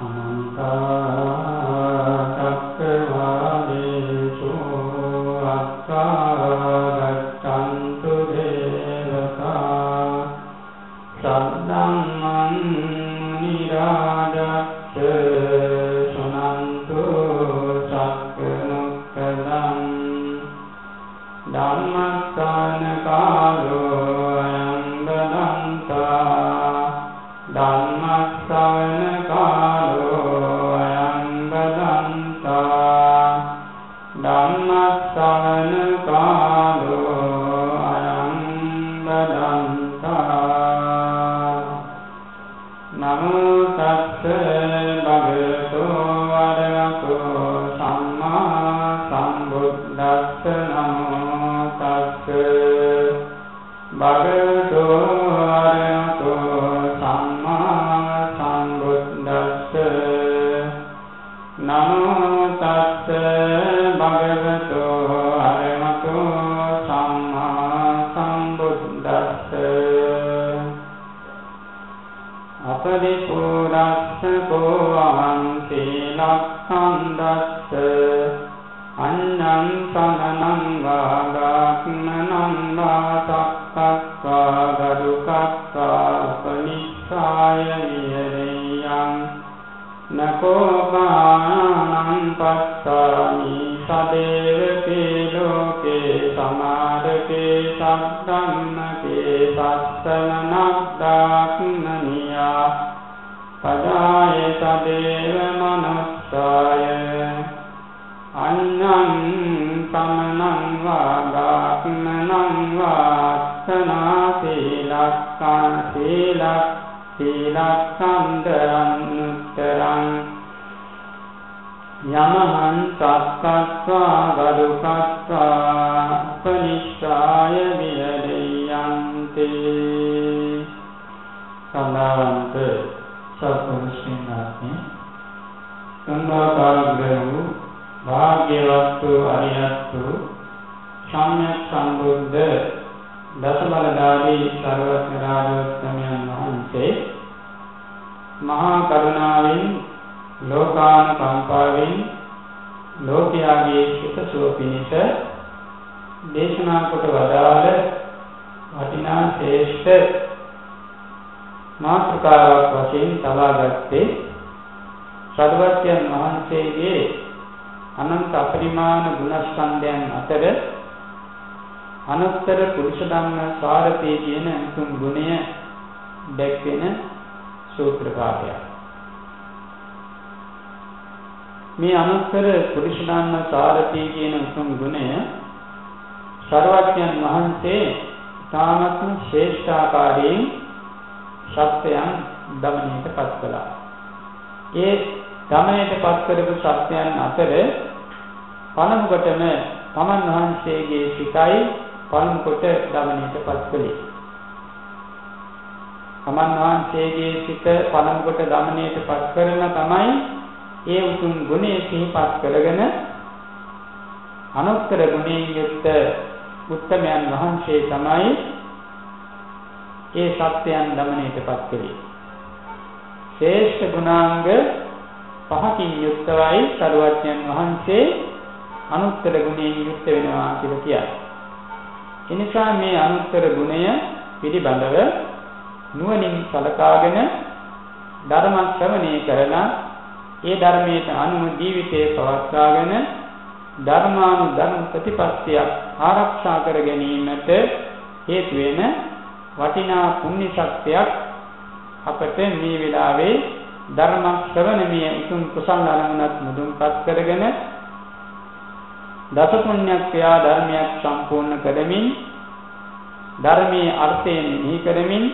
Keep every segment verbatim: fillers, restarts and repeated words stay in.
මේ අනුත්තර පුරුෂ ධම්ම සාරති කියන උතුම් ගුණය සර්වඥන් වහන්සේ තාමත්ම ශ්‍රේෂ්ඨාකාරයෙන් සත්‍යයන් දමනයට පත් කළා. ඒ දමනයට පත් කරපු සත්‍යයන් අතර පළමු කොටම තමන් වහන්සේගේ සිතයි පළමු කොට දමනයට පත් කළේ. තමන් වහන්සේගේ සිත පළමු කොට දමනයට පත් කරන තමයි ඒ උතුම් ගුණය සිහිපත් කරගෙන අනුත්තර ගුණයෙන් යුක්ත උත්තමයන් වහන්සේ තමයි ඒ සත්‍යයන් දමනයටපත් කළේ. ශ්‍රේෂ්ඨ ගුණාංග පහකින් යුක්තවයි සරුවඥන් වහන්සේ අනුත්තර ගුණයෙන් යුක්ත වෙනවා කියලා කියනවා. ඒ නිසා මේ අනුත්තර ගුණය පිළිබඳව නුවණින් සලකාගෙන ධර්ම ශ්‍රවණය කරලා ඒ ධර්මයට අනුව ජීවිතය පවත්වාගෙන ධර්මානුධර්ම ප්‍රතිපත්තියක් ආරක්ෂා කර ගැනීමට හේතු වෙන වටිනා පුණ්‍ය ශක්තියක් අපට මේ වෙලාවේ ධර්ම ශ්‍රවණමය උතුම් කුසල අරමුණක් මුදුන්පත් කරගෙන දස පුණ්‍ය ක්‍රියා ධර්මයක් සම්පූර්ණ කරමින් ධර්මයේ අර්ථයෙන් නිහි කරමින්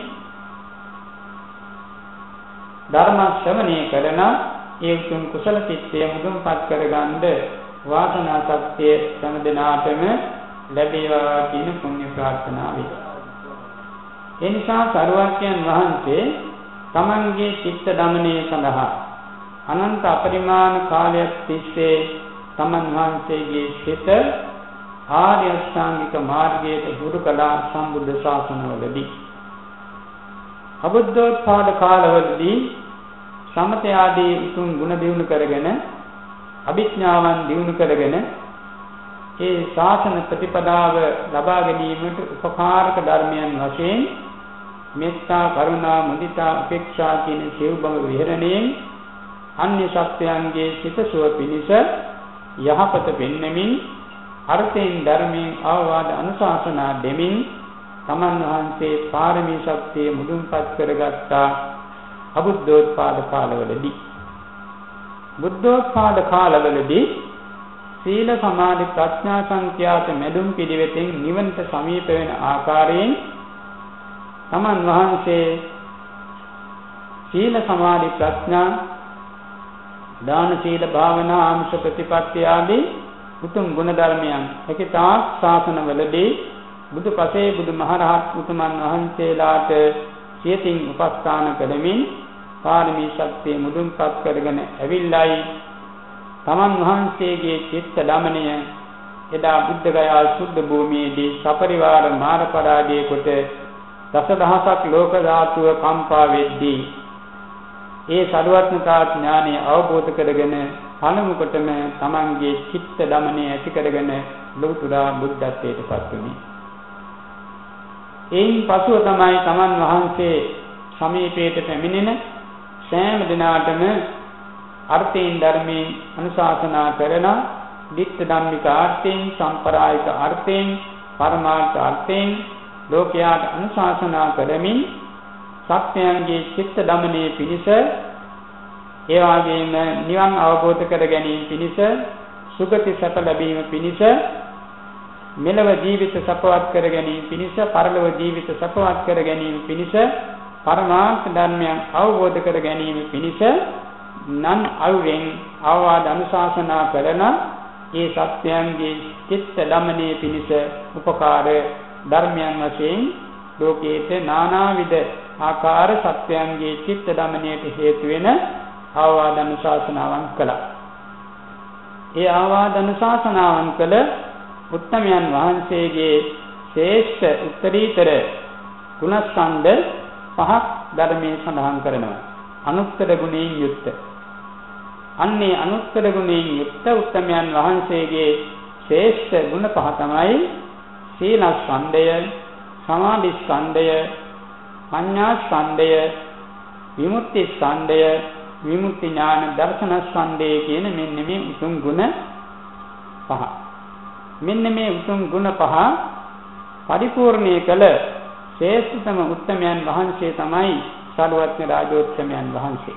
ධර්ම ශ්‍රවණය කරන ඒ උතුම් කුසල චිත්තය මුදුන්පත් කරගන්න වාසනා ශක්තිය හැම දිනාටම ලැබේවා කියන පුණ්‍ය ප්‍රාර්ථනාවයි. ඒ නිසා සරුවක්යන් වහන්සේ තමන්ගේ චිත්ත දමනය සඳහා අනන්ත අපරිමාණ කාලයක් තිස්සේ තමන් වහන්සේගේ සිත ආර්ය අෂ්ටාංගික මාර්ගයට හුරු කළා සම්බුද්ධ ශාසනවලදී. අබුද්ධෝත්පාද කාලවලදී සමත ආදී උතුම් ගුණ දියුණු කරගෙන අභිඥාවන් දියුණු කරගෙන ඒ ශාසන ප්‍රතිපදාව ලබා ගැනීමට උපකාරක ධර්මයන් වශයෙන් මෙත්තා, කරුණා, මුදිතා, උපේක්ෂා කියන සිව්බඹ විහරණයෙන් අන්‍ය සත්‍යයන්ගේ සිතසුව පිණිස යහපත පෙන්වමින් අර්ථයෙන් ධර්මයෙන් අවවාද අනුශාසනා දෙමින් තමන් වහන්සේ පාරමී ශක්තිය මුදුන්පත් කරගත්තා අබුද්ධෝත්පාද කාලවලදී. බුද්ධෝත්පාද කාලවලදී සීල සමාධි ප්‍රඥා සංඛ්‍යාත මෙදුම් පිළිවෙතෙන් නිවනට සමීප වෙන ආකාරයෙන් තමන් වහන්සේ සීල සමාධි ප්‍රඥා දාන සීල භාවනා ආංශ ප්‍රතිපත්ති ආදී උතුම් ගුණ ධර්මයන් එකතා ශාසනවලදී බුදු පසේ බුදු මහරහත් උතුමන් වහන්සේලාට සියතින් උපස්ථාන කරමින් පාරමී ශක්තිය මුදුන්පත් කරගෙන ඇවිල්ලායි තමන් වහන්සේගේ චිත්ත දමනය එදා බුද්ධ ගයා සුද්ධ භූමියේදී සපරිවාර මාර පරාජය කොට දසදහසක් ලෝක ධාතුව කම්පා වෙද්දී ඒ සරුවත්නතා ඥානය අවබෝධ කරගෙන පළමු කොටම තමන්ගේ චිත්ත දමනය ඇති කරගෙන ලෞතුරා බුද්ධත්වයට පත් වුණේ. එයින් පසුව තමයි තමන් වහන්සේ සමීපයට පැමිණෙන සෑම දිනාටම අර්ථයෙන් ධර්මයෙන් අනුශාසනා කරන දිට්ඨ ධම්මික අර්ථයෙන්, සම්ප්‍රායික අර්ථයෙන්, පරමාර්ථ අර්ථයෙන් ලෝකයාට අනුශාසනා කරමින් සත්‍යයන්ගේ චිත්ත දමනයේ පිණිස ඒ වගේම නිවන් අවබෝධ කර ගැනීම පිණිස සුගති සැප ලැබීම පිණිස මෙලව ජීවිත සපවත් කර ගැනීම පිණිස පරලොව ජීවිත සපවත් කර ගැනීම පිණිස පරමාර්ථ ධර්මයන් අවබෝධ කර ගැනීම පිණිස නන් අයුරෙන් අවවාද අනුශාසනා කරන ඒ සත්‍යයන්ගේ චිත්ත දමනයේ පිණිස උපකාර ධර්මයන් වශයෙන් ලෝකයේ නානාවිද ආකාර සත්‍යයන්ගේ චිත්ත දමනයට හේතු වෙන අවවාද අනුශාසනාවන් කළා. ඒ අවවාද අනුශාසනාවන් කළ උත්තමයන් වහන්සේගේ ශ්‍රේෂ්ඨ උත්තරීතර ගුණස්කන්ධ පහක් ධර්මයේ සඳහන් කරනවා. අනුත්තර ගුණයෙන් යුක්ත. අන්නේ අනුත්තර ගුණයෙන් යුක්ත උත්තමයන් වහන්සේගේ ශ්‍රේෂ්ඨ ගුණ පහ තමයි සීලස්කන්ධය, සමාධිස්කන්ධය, පඤ්ඤාස්කන්ධය, විමුක්තිස්කන්ධය, විමුක්ති ඥාන දර්ශනස්කන්ධය කියන මෙන්න මේ උතුම් ගුණ පහ. මෙන්න මේ උතුම් ගුණ පහ පරිපූර්ණේ කළ ශ්‍රේෂ්ඨතම උත්තමයන් වහන්සේ තමයි සරුවත්න රාජෝත්තමයන් වහන්සේ.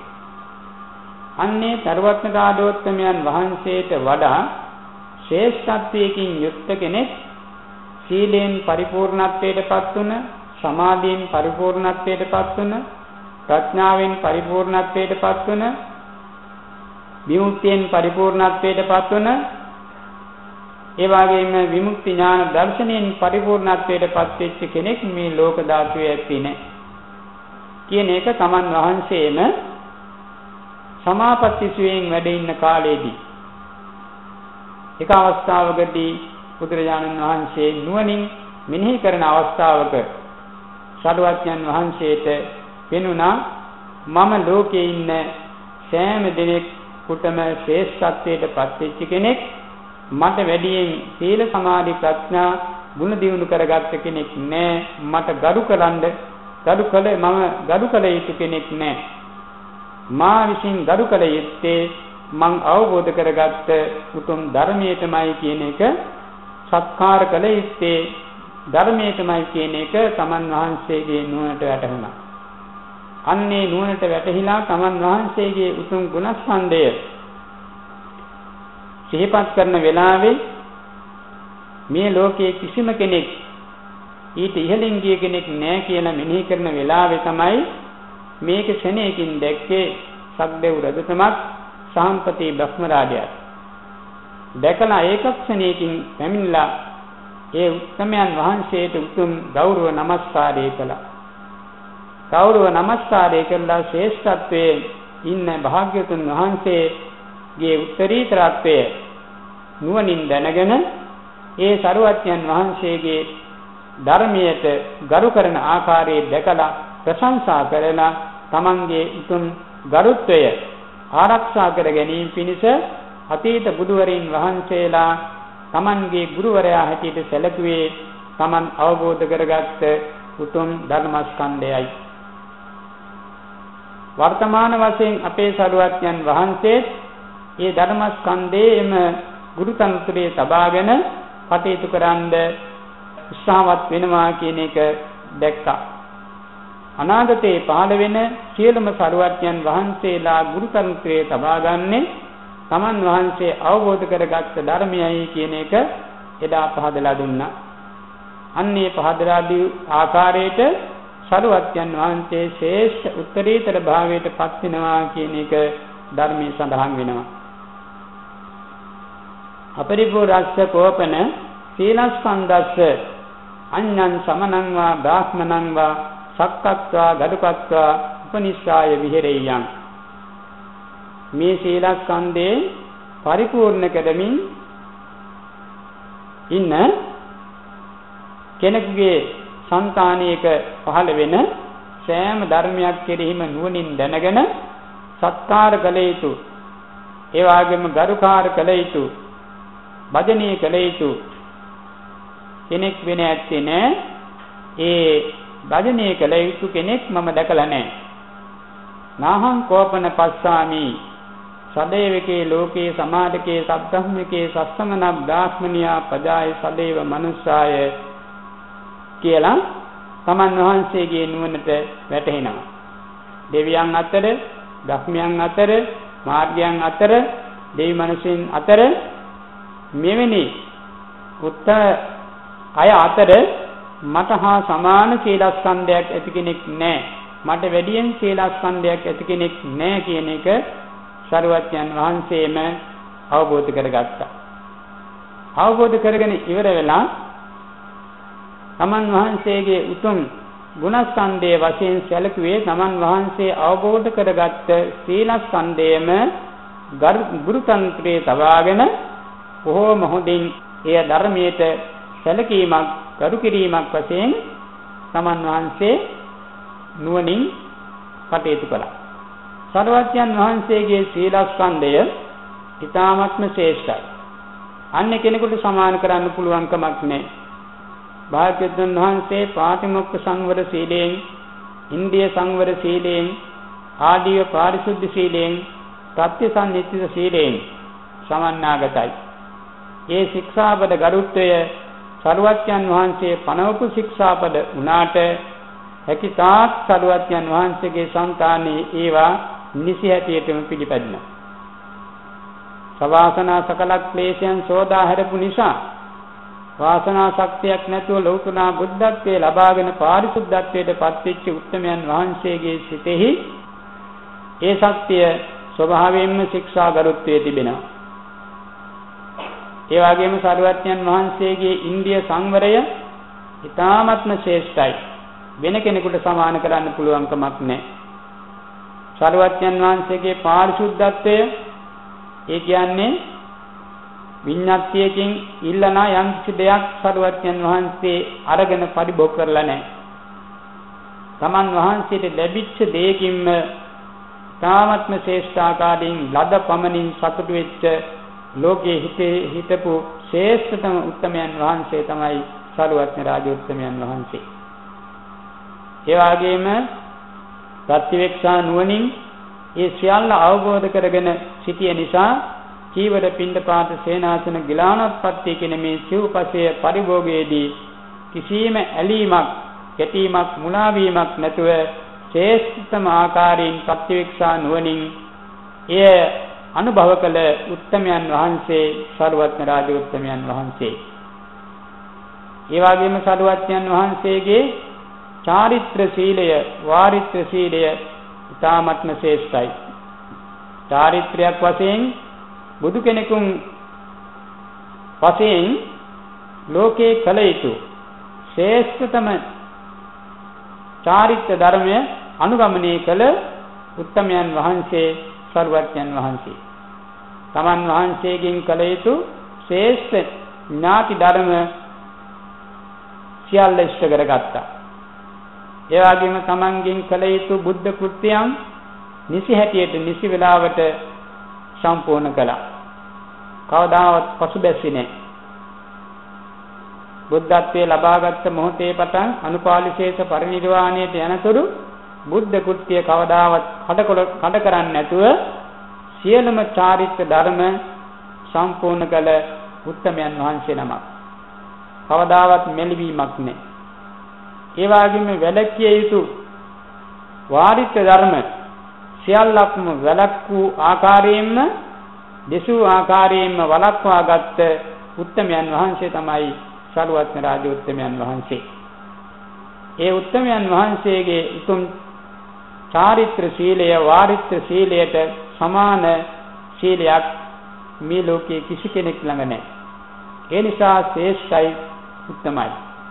අන්නේ සරුවත්න රාජෝත්තමයන් වහන්සේට වඩා ශ්‍රේෂ්ඨත්වයකින් යුක්ත කෙනෙක් සීලෙන් පරිපූර්ණත්වයට පත් වුණ, සමාධියෙන් පරිපූර්ණත්වයට පත් වුණ, ප්‍රඥාවෙන් පරිපූර්ණත්වයට පත් වුණ, විමුක්තියෙන් පරිපූර්ණත්වයට පත් වුණ, ඒ වගේම විමුක්ති ඥාන දර්ශනයෙන් පරිපූර්ණත්වයට පත් වෙච්ච කෙනෙක් මේ ලෝක ධාතුවේ ඇත්තේ නැහැ කියන එක තමන් වහන්සේම සමාපatti සුවයෙන් වැඩ ඉන්න කාලයේදී එක අවස්ථාවකදී බුදුරජාණන් වහන්සේ නුවණින් මෙනෙහි කරන අවස්ථාවක සරුවත්යන් වහන්සේට පෙනුණා මම ලෝකේ ඉන්න සෑම දෙනෙකුටම ශ්‍රේෂ්ඨත්වයට පත් වෙච්ච කෙනෙක්, මට වැඩියෙන් සීල සමාධි ප්‍රඥා ගුණ දියුණු කරගත්ත කෙනෙක් නෑ, මට ගරු කරන්න ගරු කළ මම ගරු කළ යුතු කෙනෙක් නෑ, මා විසින් ගරු කළ යුත්තේ මං අවබෝධ කරගත්ත උතුම් ධර්මයටමයි කියන එක, සත්කාර කළ යුත්තේ ධර්මයටමයි කියන එක තමන් වහන්සේගේ නුවණට වැටහුණා. අන්නේ නුවණට වැටහිලා තමන් වහන්සේගේ උතුම් ගුණස්කන්ධය සිහිපත් කරන වෙලාවේ මේ ලෝකයේ කිසිම කෙනෙක් ඊට ඉහළින් ගිය කෙනෙක් නැහැ කියලා මෙනෙහි කරන වෙලාවේ තමයි මේක ශනේකින් දැක්කේ සක්දේව රජතුමත් සාම්පති බ්‍රහ්ම රාජයා. දැකලා ඒකක් ශනේකින් පැමිණලා ඒ උත්තමයන් වහන්සේට උතුම් ගෞරව නමස්කාරය කළා. ගෞරව නමස්කාරය කළා ශ්‍රේෂ්ඨත්වයේ ඉන්න භාග්‍යතුන් වහන්සේගේ උත්තරීතරත්වය නුවණින් දැනගෙන ඒ සරුවත්යන් වහන්සේගේ ධර්මයට ගරු කරන ආකාරයේ දැකලා ප්‍රශංසා කරලා තමන්ගේ උතුම් ගරුත්වය ආරක්ෂා කර ගැනීම පිණිස අතීත බුදුවරින් වහන්සේලා තමන්ගේ ගුරුවරයා හැටියට සැලකුවේ තමන් අවබෝධ කරගත්ත උතුම් ධර්මස්කන්ධයයි. වර්තමාන වශයෙන් අපේ සරුවත්යන් වහන්සේ මේ ධර්මස්කන්ධයේම ගුරුතන්ත්‍රයේ තබාගෙන කටයුතු කරන්ද උත්සාහවත් වෙනවා කියන එක දැක්කා. අනාගතයේ පහළ වෙන සියලුම සරුවත්යන් වහන්සේලා ගුරුතන්ත්‍රයේ තබා ගන්නේ තමන් වහන්සේ අවබෝධ කරගත්ත ධර්මයයි කියන එක එදා පහදලා දුන්නා. අන්නේ පහදලා දී ආකාරයට සරුවත්යන් වහන්සේ ශේෂ්ඨ උත්තරීතර භාවයට පත් වෙනවා කියන එක ධර්මයේ සඳහන් වෙනවා. අපරිපූර්ණස්ස කෝපන සීලස්කන්ධස්ස අඤ්ඤං සමනං වා බ්‍රාහ්මණං වා සක්කත්වා ගඩුකත්වා උපනිස්සාය විහෙරෙය්‍යං. මේ සීලස්කන්ධේ පරිපූර්ණ කරමින් ඉන්න කෙනෙකුගේ సంతානයක පහළ වෙන සෑම ධර්මයක් කෙරෙහිම නුවණින් දැනගෙන සත්කාර කළ යුතු, ඒ වගේම ගරුකාර කළ යුතු, භජනීය කළ යුතු කෙනෙක් වෙන ඇත්තේ නෑ. ඒ භජනීය කළ යුතු කෙනෙක් මම දැකලා නෑ. නාහං කෝපන පස්සාමි සදේවකේ ලෝකේ සමාදකේ සබ්බ්‍රහ්මකේ සස්සමන බ්‍රාහ්මනියා පදාය සදේව මනුස්සාය කියලා තමන් වහන්සේගේ නුවණට වැටහෙනවා. දෙවියන් අතර, බ්‍රහ්මයන් අතර, මාර්ගයන් අතර, දෙවි මනුෂ්‍යයන් අතර මෙවැනි උත්තර අය අතර මට හා සමාන සීලස්කන්ධයක් ඇති කෙනෙක් නැහැ. මට වැඩියෙන් සීලස්කන්ධයක් ඇති කෙනෙක් නැහැ කියන එක සරුවත්යන් වහන්සේම අවබෝධ කරගත්තා. අවබෝධ කරගෙන ඉවර වෙලා තමන් වහන්සේගේ උතුම් ගුණස්කන්ධයේ වශයෙන් සැලකුවේ තමන් වහන්සේ අවබෝධ කරගත්ත සීලස්කන්ධයම ගුරුතන්ත්‍රයේ තබාගෙන බොහෝම හොඳින් එය ධර්මයට සැලකීමක්, කරු කිරීමක් වශයෙන් තමන් වහන්සේ නුවණින් කටයුතු කළා. සරුවත්යන් වහන්සේගේ සීලස්කන්ධය ඊ타ත්ම ශ්‍රේෂ්ඨයි. අන්‍ය කෙනෙකුට සමාන කරන්න පුළුවන් කමක් නැහැ. භාග්‍යවතුන් වහන්සේ පාටිමොක්ඛ සංවර සීලයෙන්, ඉන්ද්‍රිය සංවර සීලයෙන්, ආදීව පාරිශුද්ධ සීලයෙන්, ප්‍රත්‍යසන්නිච්ඡිත සීලයෙන් සමන්නාගතයි. ඒ ශික්ෂාපද ගරුත්වය සරුවත්යන් වහන්සේ පනවපු ශික්ෂාපද උනාට හැකිතාක් සරුවත්යන් වහන්සේගේ సంతානයේ ඒවා නිසි හැටියටම පිළිපැදිනා. සවාසනා සකල ක්ලේශයන් සෝදා හැරපු නිසා වාසනා ශක්තියක් නැතුව ලෞතුනා බුද්ධත්වයේ ලබාගෙන පාරිශුද්ධත්වයට පත්වෙච්ච උත්තමයන් වහන්සේගේ සිතෙහි ඒ ශක්තිය ස්වභාවයෙන්ම ශික්ෂා ගරුත්වයේ තිබෙනවා. ඒ වගේම සරුවත්යන් වහන්සේගේ ඉන්ද්‍රිය සංවරය ඊ타ත්ම ශ්‍රේෂ්ඨයි. වෙන කෙනෙකුට සමාන කරන්න පුළුවන් කමක් නැහැ. සරුවත්යන් වහන්සේගේ පාරිශුද්ධත්වය ඒ කියන්නේ විඤ්ඤාත්යකින් ඉල්ලනා යම් කිසි දෙයක් සරුවත්යන් වහන්සේ අරගෙන පරිභෝග කරලා නැහැ. තමන් වහන්සේට ලැබිච්ච දෙයකින්ම තාමත්ම ශ්‍රේෂ්ඨ ආකාරයෙන් ලද පමණින් සතුටු වෙච්ච ලෝකයේ හිතේ හිටපු ශ්‍රේෂ්ඨතම උත්තමයන් වහන්සේ තමයි සරුවත්න රාජෝත්තමයන් වහන්සේ. ඒ වගේම ප්‍රතිවේක්ෂා නුවණින් ඒ සියල්ල අවබෝධ කරගෙන සිටිය නිසා චීවර පිණ්ඩපාත සේනාසන ගිලානත්පත්ති කියන මේ සිව්පසය පරිභෝගයේදී කිසියම් ඇලීමක්, කැටීමක්, මුලාවීමක් නැතුව ශ්‍රේෂ්ඨතම ආකාරයෙන් ප්‍රතිවේක්ෂා නුවණින් එය අනුභව කළ උත්තමයන් වහන්සේ සරුවත්න රාජෝත්තමයන් වහන්සේ. ඒ වගේම සරුවත්යන් වහන්සේගේ චාරිත්‍ර සීලය, වාරිත්‍ර සීලය ඉතාමත්ම ශ්‍රේෂ්ඨයි. චාරිත්‍රයක් වශයෙන් බුදු කෙනෙකුන් වශයෙන් ලෝකේ කළ යුතු ශ්‍රේෂ්ඨතම චාරිත්‍ර ධර්මය අනුගමනය කළ උත්තමයන් වහන්සේ සරුවත්යන් වහන්සේ. තමන් වහන්සේගෙන් කළ යුතු ශ්‍රේෂ්ඨ ඥාති ධර්ම සියල්ල ඉෂ්ට කරගත්තා. ඒ වගේම තමන්ගෙන් කළ යුතු බුද්ධ කෘත්‍යයන් නිසි හැටියට නිසි වෙලාවට සම්පූර්ණ කළා. කවදාවත් පසුබැස්සේ නැහැ. බුද්ධත්වයේ ලබාගත් මොහොතේ පටන් අනුපාලිශේෂ පරිනිර්වාණයට යනතුරු බුද්ධ කෘත්‍ය කවදාවත් කඩ කරන්නේ නැතුව සියලුම චාරිත්‍ර ධර්ම සම්පූර්ණ කළ උත්තමයන් වහන්සේ නමක්. කවදාවත් මෙලිවීමක් නැහැ. ඒ වගේම වැළැක්විය යුතු වාරිත්‍ර ධර්ම සියල්ලක්ම වැළැක්වූ ආකාරයෙන්ම දෙසූ ආකාරයෙන්ම වළක්වාගත් උත්තමයන් වහන්සේ තමයි සරුවත්න රාජ උත්තමයන් වහන්සේ. ඒ උත්තමයන් වහන්සේගේ උතුම් චාරිත්‍ර සීලය වාරිත්‍ර සීලයට සමාන සීලයක් මේ ලෝකයේ කිසි කෙනෙක් ළඟ නැහැ. ඒ නිසා ශ්‍රේෂ්ඨයි උත්තමයි.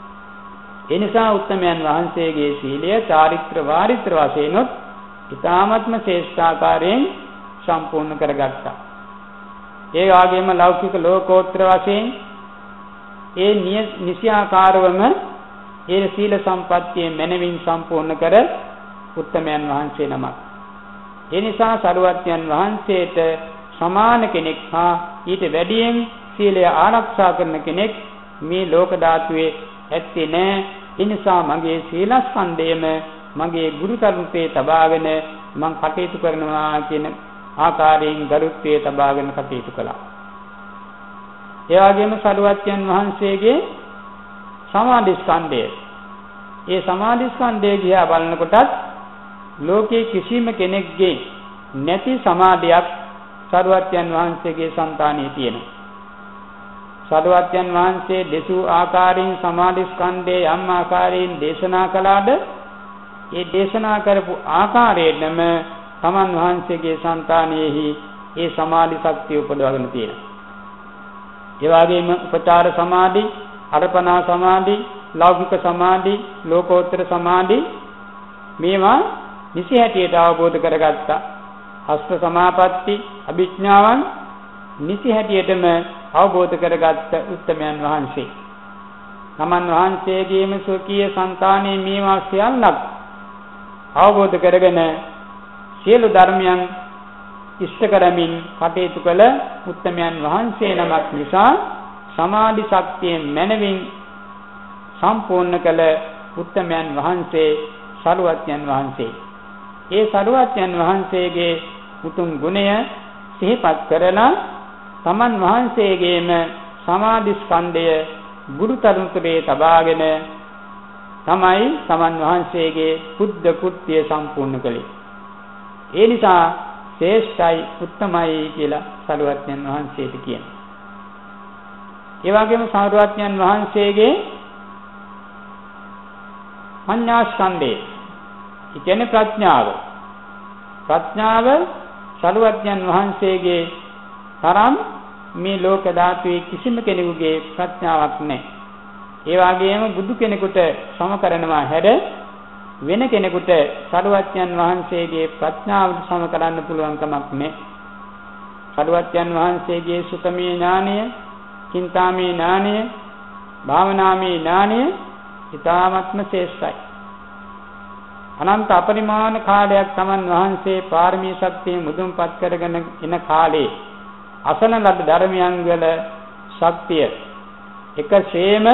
ඒ නිසා උත්තමයන් වහන්සේගේ සීලය චාරිත්‍ර වාරිත්‍ර වශයෙන් ඊ타ත්ම ශ්‍රේෂ්ඨාකාරයෙන් සම්පූර්ණ කරගත්තා. ඒ වගේම ලෞකික ලෝකෝත්තර වශයෙන් ඒ නිසියාකාරවම ඒ සීල සම්පත්තිය මනවින් සම්පූර්ණ කර උත්තමයන් වහන්සේ නමක්. ඒ නිසා සරුවත්යන් වහන්සේට සමාන කෙනෙක් හා ඊට වැඩියෙන් සීලය ආරක්ෂා කරන කෙනෙක් මේ ලෝක ධාතුවේ ඇත්තේ නැහැ. ඒ නිසා මගේ සීලස්කන්ධයම මගේ ගුරුතරුපේ තබාගෙන මම කටයුතු කරනවා කියන ආකාරයෙන් ගරුත්වයේ තබාගෙන කටයුතු කළා. ඒ වගේම සරුවත්යන් වහන්සේගේ සමාධි ස්කන්ධය. ඒ සමාධි ස්කන්ධය දිහා බලනකොටත් ලෝකේ කිසිම කෙනෙක්ගේ නැති සමාධියක් සරුවත්යන් වහන්සේගේ సంతානෙ තියෙනවා. සරුවත්යන් වහන්සේ දෙසූ ආකාරයෙන් සමාධි ස්කන්ධය යම් ආකාරයෙන් දේශනා කළාද ඒ දේශනා කරපු ආකාරයෙන්ම තමන් වහන්සේගේ సంతානෙහි ඒ සමාධි ශක්තිය උපදවගෙන තියෙනවා. ඒ වගේම උපචාර සමාධි, අර්පණා සමාධි, ලෞකික සමාධි, ලෝකෝත්තර සමාධි මේවා නිසි හැටියට අවබෝධ කරගත්තා. අෂ්ට සමාපatti, අභිඥාවන් නිසි හැටියටම අවබෝධ කරගත්ත උත්තමයන් වහන්සේ. තමන් වහන්සේගේම සෝකීය సంతානයේ මේවා සියල්ලක් අවබෝධ කරගෙන සියලු ධර්මයන් ඉෂ්ට කරමින් කටයුතු කළ උත්තමයන් වහන්සේ නමක් නිසා සමාධි ශක්තිය මනවින් සම්පූර්ණ කළ උත්තමයන් වහන්සේ සරුවත්යන් වහන්සේ. ඒ සරුවත්යන් වහන්සේගේ උතුම් ගුණය සිහිපත් කරලා තමන් වහන්සේගේම සමාධි ස්කන්ධය ගුරුතරුන්ගේ තබාගෙන තමයි තමන් වහන්සේගේ බුද්ධ කෘත්‍ය සම්පූර්ණ කළේ. ඒ නිසා ශ්‍රේෂ්ඨයි උත්තමයි කියලා සරුවත්යන් වහන්සේට කියනවා. ඒ වගේම සරුවත්යන් වහන්සේගේ පඤ්ඤාස්කන්ධය කියන්නේ ප්‍රඥාව. ප්‍රඥාව සරුවත්යන් වහන්සේගේ තරම් මේ ලෝක ධාතුවේ කිසිම කෙනෙකුගේ ප්‍රඥාවක් නැහැ. ඒ වගේම බුදු කෙනෙකුට සම කරනවා හැර වෙන කෙනෙකුට සරුවත්යන් වහන්සේගේ ප්‍රඥාවට සම කරන්න පුළුවන් කමක් නැහැ. සරුවත්යන් වහන්සේගේ සුතමේ ඥානය, චින්තාමේ ඥානය, භාවනාමේ ඥානය ඊ타ත්ම ශ්‍රේෂ්ඨයි. අනන්ත අපරිමාණ කාලයක් තමන් වහන්සේ පාරමී ශක්තිය මුදුන්පත් කරගෙන ඉන කාලේ අසන ලද ධර්මයන් වල ශක්තිය එකසේම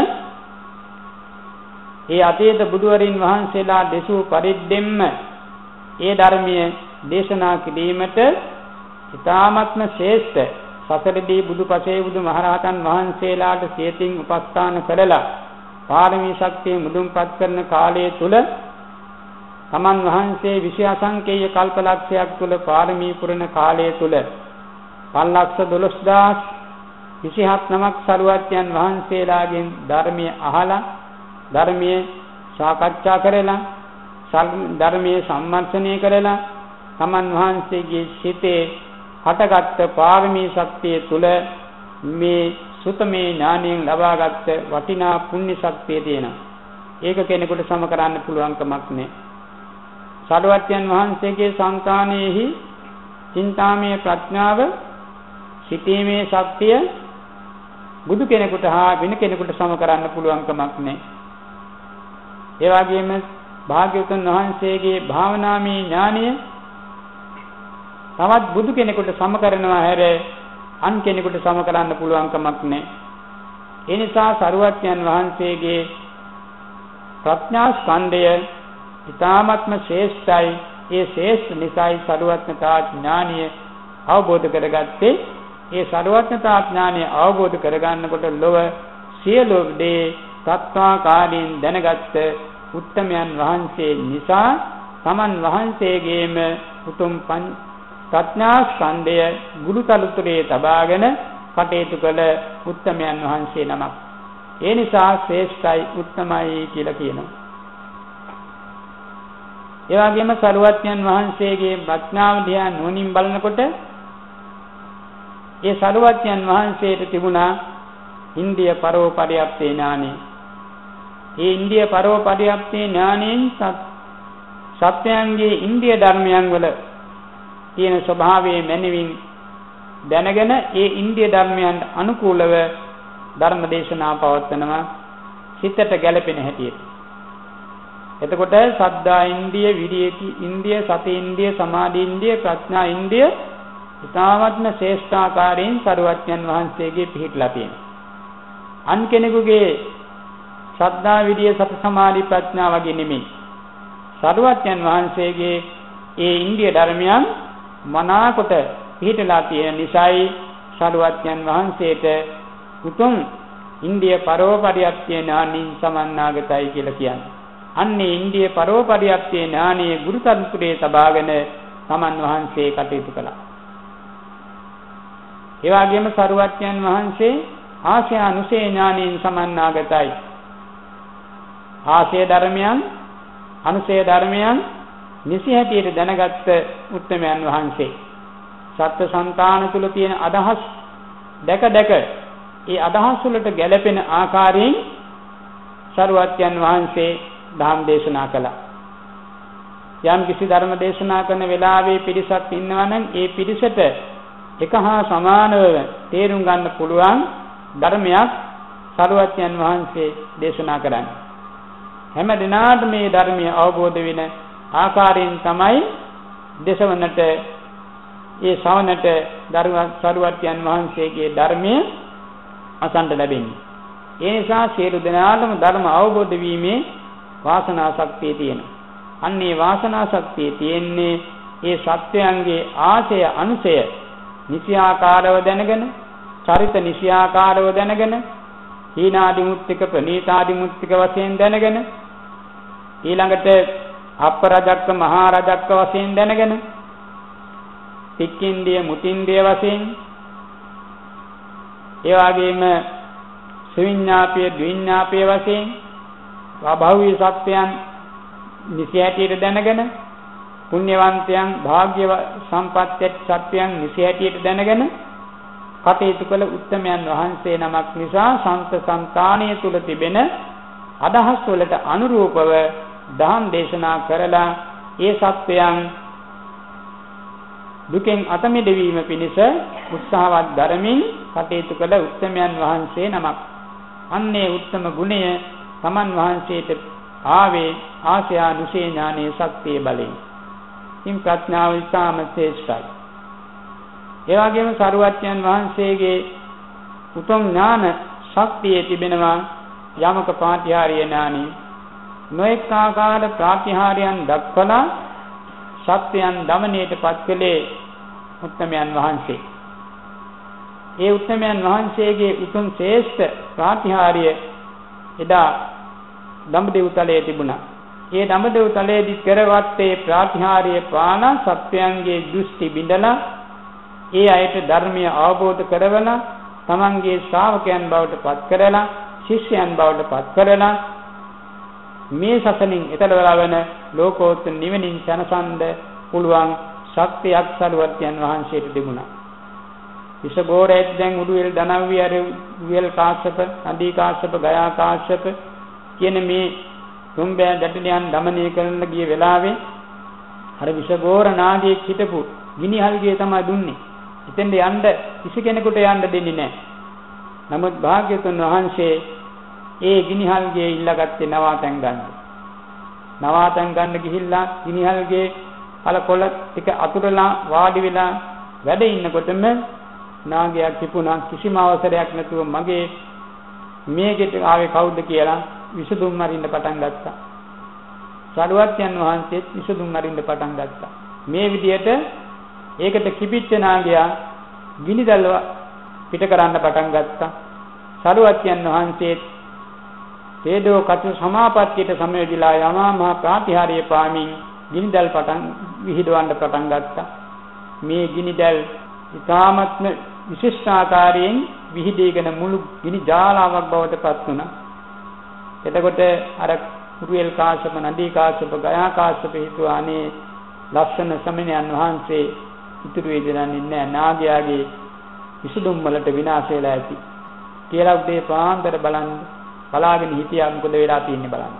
ඒ අතීත බුදුවරින් වහන්සේලා දෙසූ පරිද්දෙන්ම ඒ ධර්මයේ දේශනා කිරීමට ඊ타ත්ම ශ්‍රේෂ්ඨ සසරදී බුදුපසේ බුදු මහරහතන් වහන්සේලාට සියතින් උපස්ථාන කරලා පාරමී ශක්තිය මුදුන්පත් කරන කාලය තුල තමන් වහන්සේ විෂය අසංකේය කල්පලක්ෂයක් තුල පාරමී පුරන කාලය තුල පන්ලක්ෂ දොළොස් දහස් විසිහත් නමක් සරුවත්යන් වහන්සේලාගෙන් ධර්මයේ අහලා ධර්මයේ සාකච්ඡා කරලා ධර්මයේ සම්මර්ෂණය කරලා තමන් වහන්සේගේ සිතේ හටගත් පාරමී ශක්තිය තුල මේ සුතමේ ඥානයෙන් ලබාගත් වටිනා පුණ්‍ය ශක්තිය තියෙනවා. ඒක කෙනෙකුට සම කරන්න පුළුවන් කමක් නැහැ. සරුවත්යන් වහන්සේගේ සංකාණයෙහි චින්තාමය ප්‍රඥාව, සිතීමේ ශක්තිය බුදු කෙනෙකුට හා වෙන කෙනෙකුට සම කරන්න පුළුවන් කමක් නැහැ. ඒ වගේම භාග්‍යවතුන් වහන්සේගේ භාවනාමය ඥානය තවත් බුදු කෙනෙකුට සම කරනවා හැර අන් කෙනෙකුට සම කරන්න පුළුවන් කමක් නැහැ. ඒ නිසා සරුවත්යන් වහන්සේගේ ප්‍රඥා ස්කන්ධය ඊ타ත්ම ශ්‍රේෂ්ඨයි. ඒ ශ්‍රේෂ්ඨ නිසායි සරුවත්නතා ඥානිය අවබෝධ කරගත්තේ. ඒ සරුවත්නතා ඥානිය අවබෝධ කරගන්නකොට ලොව සියලු දේ තත්වාකාරයෙන් දැනගත්ත උත්තමයන් වහන්සේ නිසා තමන් වහන්සේගේම උතුම් ප්‍රඥා ස්කන්ධය ගුරුතලුතරේ තබාගෙන කටයුතු කළ උත්තමයන් වහන්සේ නමක්. ඒ නිසා ශ්‍රේෂ්ඨයි උත්තමයි කියලා කියනවා. ඒ වගේම සරුවත්යන් වහන්සේගේ ප්‍රඥාව දිහා නුවණින් බලනකොට ඒ සරුවත්යන් වහන්සේට තිබුණා ඉන්දිය පරෝපරියප්තේ ඥානෙ. ඒ ඉන්දිය පරෝපරියප්තේ ඥානෙන් සත්‍යයන්ගේ ඉන්දිය ධර්මයන් වල තියෙන ස්වභාවයේ මැනවින් දැනගෙන ඒ ඉන්දිය ධර්මයන්ට අනුකූලව ධර්ම දේශනා පවත්වනවා සිතට ගැළපෙන හැටියට. එතකොට සද්ධා ඉන්දිය, විරිය ඉන්දිය, සති ඉන්දිය, සමාධි ඉන්දිය, ප්‍රඥා ඉන්දිය ඉතාමත්ම ශ්‍රේෂ්ඨාකාරයෙන් සරුවත්යන් වහන්සේගේ පිහිටලා තියෙනවා. අන් කෙනෙකුගේ සද්ධා, විරිය, සති, සමාධි, ප්‍රඥා වගේ නෙමෙයි. සරුවත්යන් වහන්සේගේ ඒ ඉන්දිය ධර්මයන් මනාකොට පිහිටලා තියෙන නිසායි සරුවත්යන් වහන්සේට උතුම් ඉන්දිය පරෝපරියප්තිය ඥානින් සමන්නාගතයි කියලා කියන්නේ. අන්නේ ඉන්දිය පරෝපරියප්තිය ඥානයේ ගුරුතන්තුරේ තබාගෙන තමන් වහන්සේ කටයුතු කළා. ඒ වගේම සරුවත්යන් වහන්සේ ආශය අනුසේ ඥානයෙන් සමන්නාගතයි. ආශය ධර්මයන්, අනුසේ ධර්මයන් නිසි හැටියට දැනගත්ත උත්තමයන් වහන්සේ. සත්‍ය సంతාන තුල තියෙන අදහස් දැක දැක ඒ අදහස් වලට ගැළපෙන ආකාරයෙන් සරුවත්යන් වහන්සේ ධම් දේශනා කළා. යම් කිසි ධර්ම දේශනා කරන වෙලාවේ පිරිසක් ඉන්නවා නම් ඒ පිරිසට එක හා සමානව තේරුම් ගන්න පුළුවන් ධර්මයක් සරුවත්යන් වහන්සේ දේශනා කරන්නේ. හැම දිනාටම මේ ධර්මය අවබෝධ වෙන ආකාරයෙන් තමයි දේශවන්නට ඒ ශ්‍රවණට සරුවත්යන් වහන්සේගේ ධර්මය අසන්න ලැබෙන්නේ. ඒ නිසා සියලු දෙනාටම ධර්ම අවබෝධ වීමේ වාසනා ශක්තිය තියෙනවා. අන්නේ වාසනා ශක්තිය තියෙන්නේ ඒ සත්‍යයන්ගේ ආශය අනුසය නිසියාකාරව දැනගෙන, චරිත නිසියාකාරව දැනගෙන, හීනාදි මුත්තික ප්‍රනීතාදි මුත්තික වශයෙන් දැනගෙන, ඊළඟට අපරජක්ක මහා රජක්ක වශයෙන් දැනගෙන, තික්කින්දිය මුතින්දිය වශයෙන්, ඒ වගේම සවිඤ්ඤාපිය ද්විඤ්ඤාපිය වශයෙන් භවී සත්‍යයන් නිසි හැටියට දැනගෙන, පුණ්‍යවන්තයන් භාග්‍ය සම්පත්‍ය සත්‍යයන් නිසි හැටියට දැනගෙන කටයුතු කළ උත්තමයන් වහන්සේ නමක් නිසා සංත సంతානිය තුල තිබෙන අදහස් වලට අනුරූපව දහම් දේශනා කරලා ඒ සත්‍යයන් දුකෙන් අත මිදවීම පිණිස උත්සාහවත් ධර්මින් කටයුතු කළ උත්තමයන් වහන්සේ නමක්. අන්නේ උත්තම ගුණය තමන් වහන්සේට ආවේ ආශ්‍යා නුසේ ඥානයේ ශක්තිය බලයෙන්. ඉන් ප්‍රඥාව ඉතාම ශ්‍රේෂ්ඨයි. ඒ වගේම සරුවත්යන් වහන්සේගේ උතුම් ඥාන ශක්තිය තිබෙනවා යමක ප්‍රාතිහාර්ය ඥානෙ. නොඑක ආකාර ප්‍රාතිහාර්යයන් දක්වලා සත්‍යයන් දමණයට පත් කළේ උත්තමයන් වහන්සේ. ඒ උත්තමයන් වහන්සේගේ උතුම් ශ්‍රේෂ්ඨ ප්‍රාතිහාර්ය එදා දඹදෙව් තලයේ තිබුණා. ඒ දඹදෙව් තලයේදී කරවත්තේ ප්‍රාතිහාර්ය පාන සත්‍යයන්ගේ දෘෂ්ටි බිඳලා ඒ අයට ධර්මය අවබෝධ කරවලා තමන්ගේ ශ්‍රාවකයන් බවට පත් කරලා ශිෂ්‍යයන් බවට පත් කරලා මේ සසනින් එතලවලා වෙන ලෝකෝත්තර නිවනින් සැනසෙන්න පුළුවන් ශක්තියක් සරුවත්යන් වහන්සේට තිබුණා. විසගෝරෙත් දැන් උඩුවෙල් දනව්විය අර උයල් කාශ්‍යප, අදී කාශ්‍යප, ගයා කාශ්‍යප කියන මේ තුන්බෑ ගැටලියන් দমনය කරන්න ගිය වෙලාවේ අර විසගෝර නාගයේ හිටපු ගිනිහල්ගේ තමයි දුන්නේ. එතෙන්ද යන්න කිසි කෙනෙකුට යන්න දෙන්නේ නැහැ. නමුත් භාග්‍යතුන් වහන්සේ ඒ ගිනිහල්ගේ ඉල්ලගත්තේ නවාතැන් ගන්න. නවාතැන් ගන්න ගිහිල්ලා ගිනිහල්ගේ අල කොළ ටික අතුරලා වාඩි වෙලා වැඩ ඉන්නකොටම නාගයා කිපුණා. කිසිම අවසරයක් නැතුව මගේ මේකට ආවේ කවුද කියලා විසඳුම් අරින්න පටන් ගත්තා. සරුවත්යන් වහන්සේත් විසඳුම් අරින්න පටන් ගත්තා. මේ විදියට ඒකට කිපිච්ච නාගයා ගිනිදල්ව පිට කරන්න පටන් ගත්තා. සරුවත්යන් වහන්සේත් තේදෝ කතු සමාපත්තියට සමවැදිලා යමා මහ ප්‍රාතිහාර්ය පාමින් ගිනිදල් පටන් විහිදවන්න පටන් ගත්තා. මේ ගිනිදල් ඊ타මත්ම විශිෂ්ටාකාරයෙන් විහිදීගෙන මුළු ගිනි ජාලාවක් බවට පත් වුණා. එතකොට අර කුරුවෙල් කාශ්‍යප, නදී කාශ්‍යප, ගයා කාශ්‍යප හිතුවා අනේ ලස්සන සමණයන් වහන්සේ ඉතුරු වෙදන්නේ නැහැ, නාගයාගේ විසුදුම් වලට විනාශ වෙලා ඇති කියලා උදේ පාන්දර බලන් බලාගෙන හිටියා. මොකද වෙලා තියෙන්නේ බලන්න.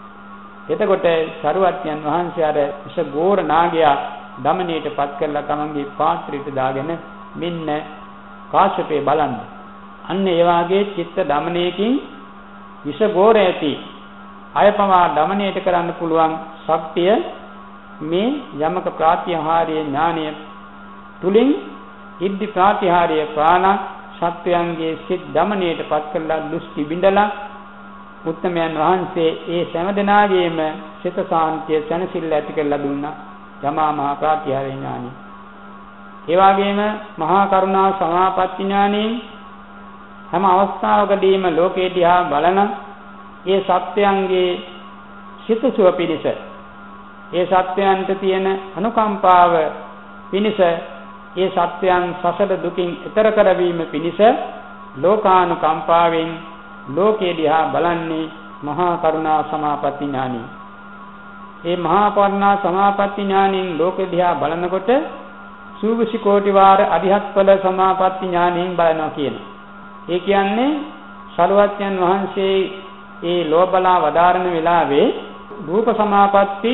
එතකොට සරුවත්යන් වහන්සේ අර විස ගෝර නාගයා දමණයට පත් කරලා තමන්ගේ පාත්‍රයට දාගෙන මෙන්න කාශ්‍යපේ බලන්න. අන්න ඒ වාගේ චිත්ත දමණයකින් විස ගෝර ඇති අයපමා දමණයට කරන්න පුළුවන් ශක්තිය මේ යමක ප්‍රාතිහාර්ය ඥානය තුලින් ඉද්ධි ප්‍රාතිහාර්ය ප්‍රාණ සත්‍යයන්ගේ සිත් දමණයට පත් කරලා දෘෂ්ටි බිඳලා උත්තමයන් වහන්සේ ඒ සෑම දෙනාගේම සිත සාන්තිය සැනසෙල්ල ඇති කරලා දුන්නා. යමා මහා ප්‍රාතිහාර්ය ඥානය. ඒ වගේම මහා කරුණා සමාපatti ඥානයෙන් හැම අවස්ථාවකදීම ලෝකේ දිහා බලන ඒ සත්‍යයන්ගේ සිත සුව පිණිස, ඒ සත්‍යයන්ට තියෙන අනුකම්පාව පිණිස, ඒ සත්‍යයන් සසර දුකින් ඈතර කරවීම පිණිස ලෝකානුකම්පාවෙන් ලෝකේ දිහා බලන්නේ මහා කරුණා සමාපatti ඥානයි. ඒ මහා කරුණා සමාපatti ඥානෙන් ලෝකේ දිහා බලනකොට සූවිසි කෝටි වාර අධිහත්ඵල සමාපatti ඥානෙන් බලනවා කියනවා. ඒ කියන්නේ සරුවත්යන් වහන්සේ ඒ ලෝබලා වදාරන වෙලාවේ රූප සමාපatti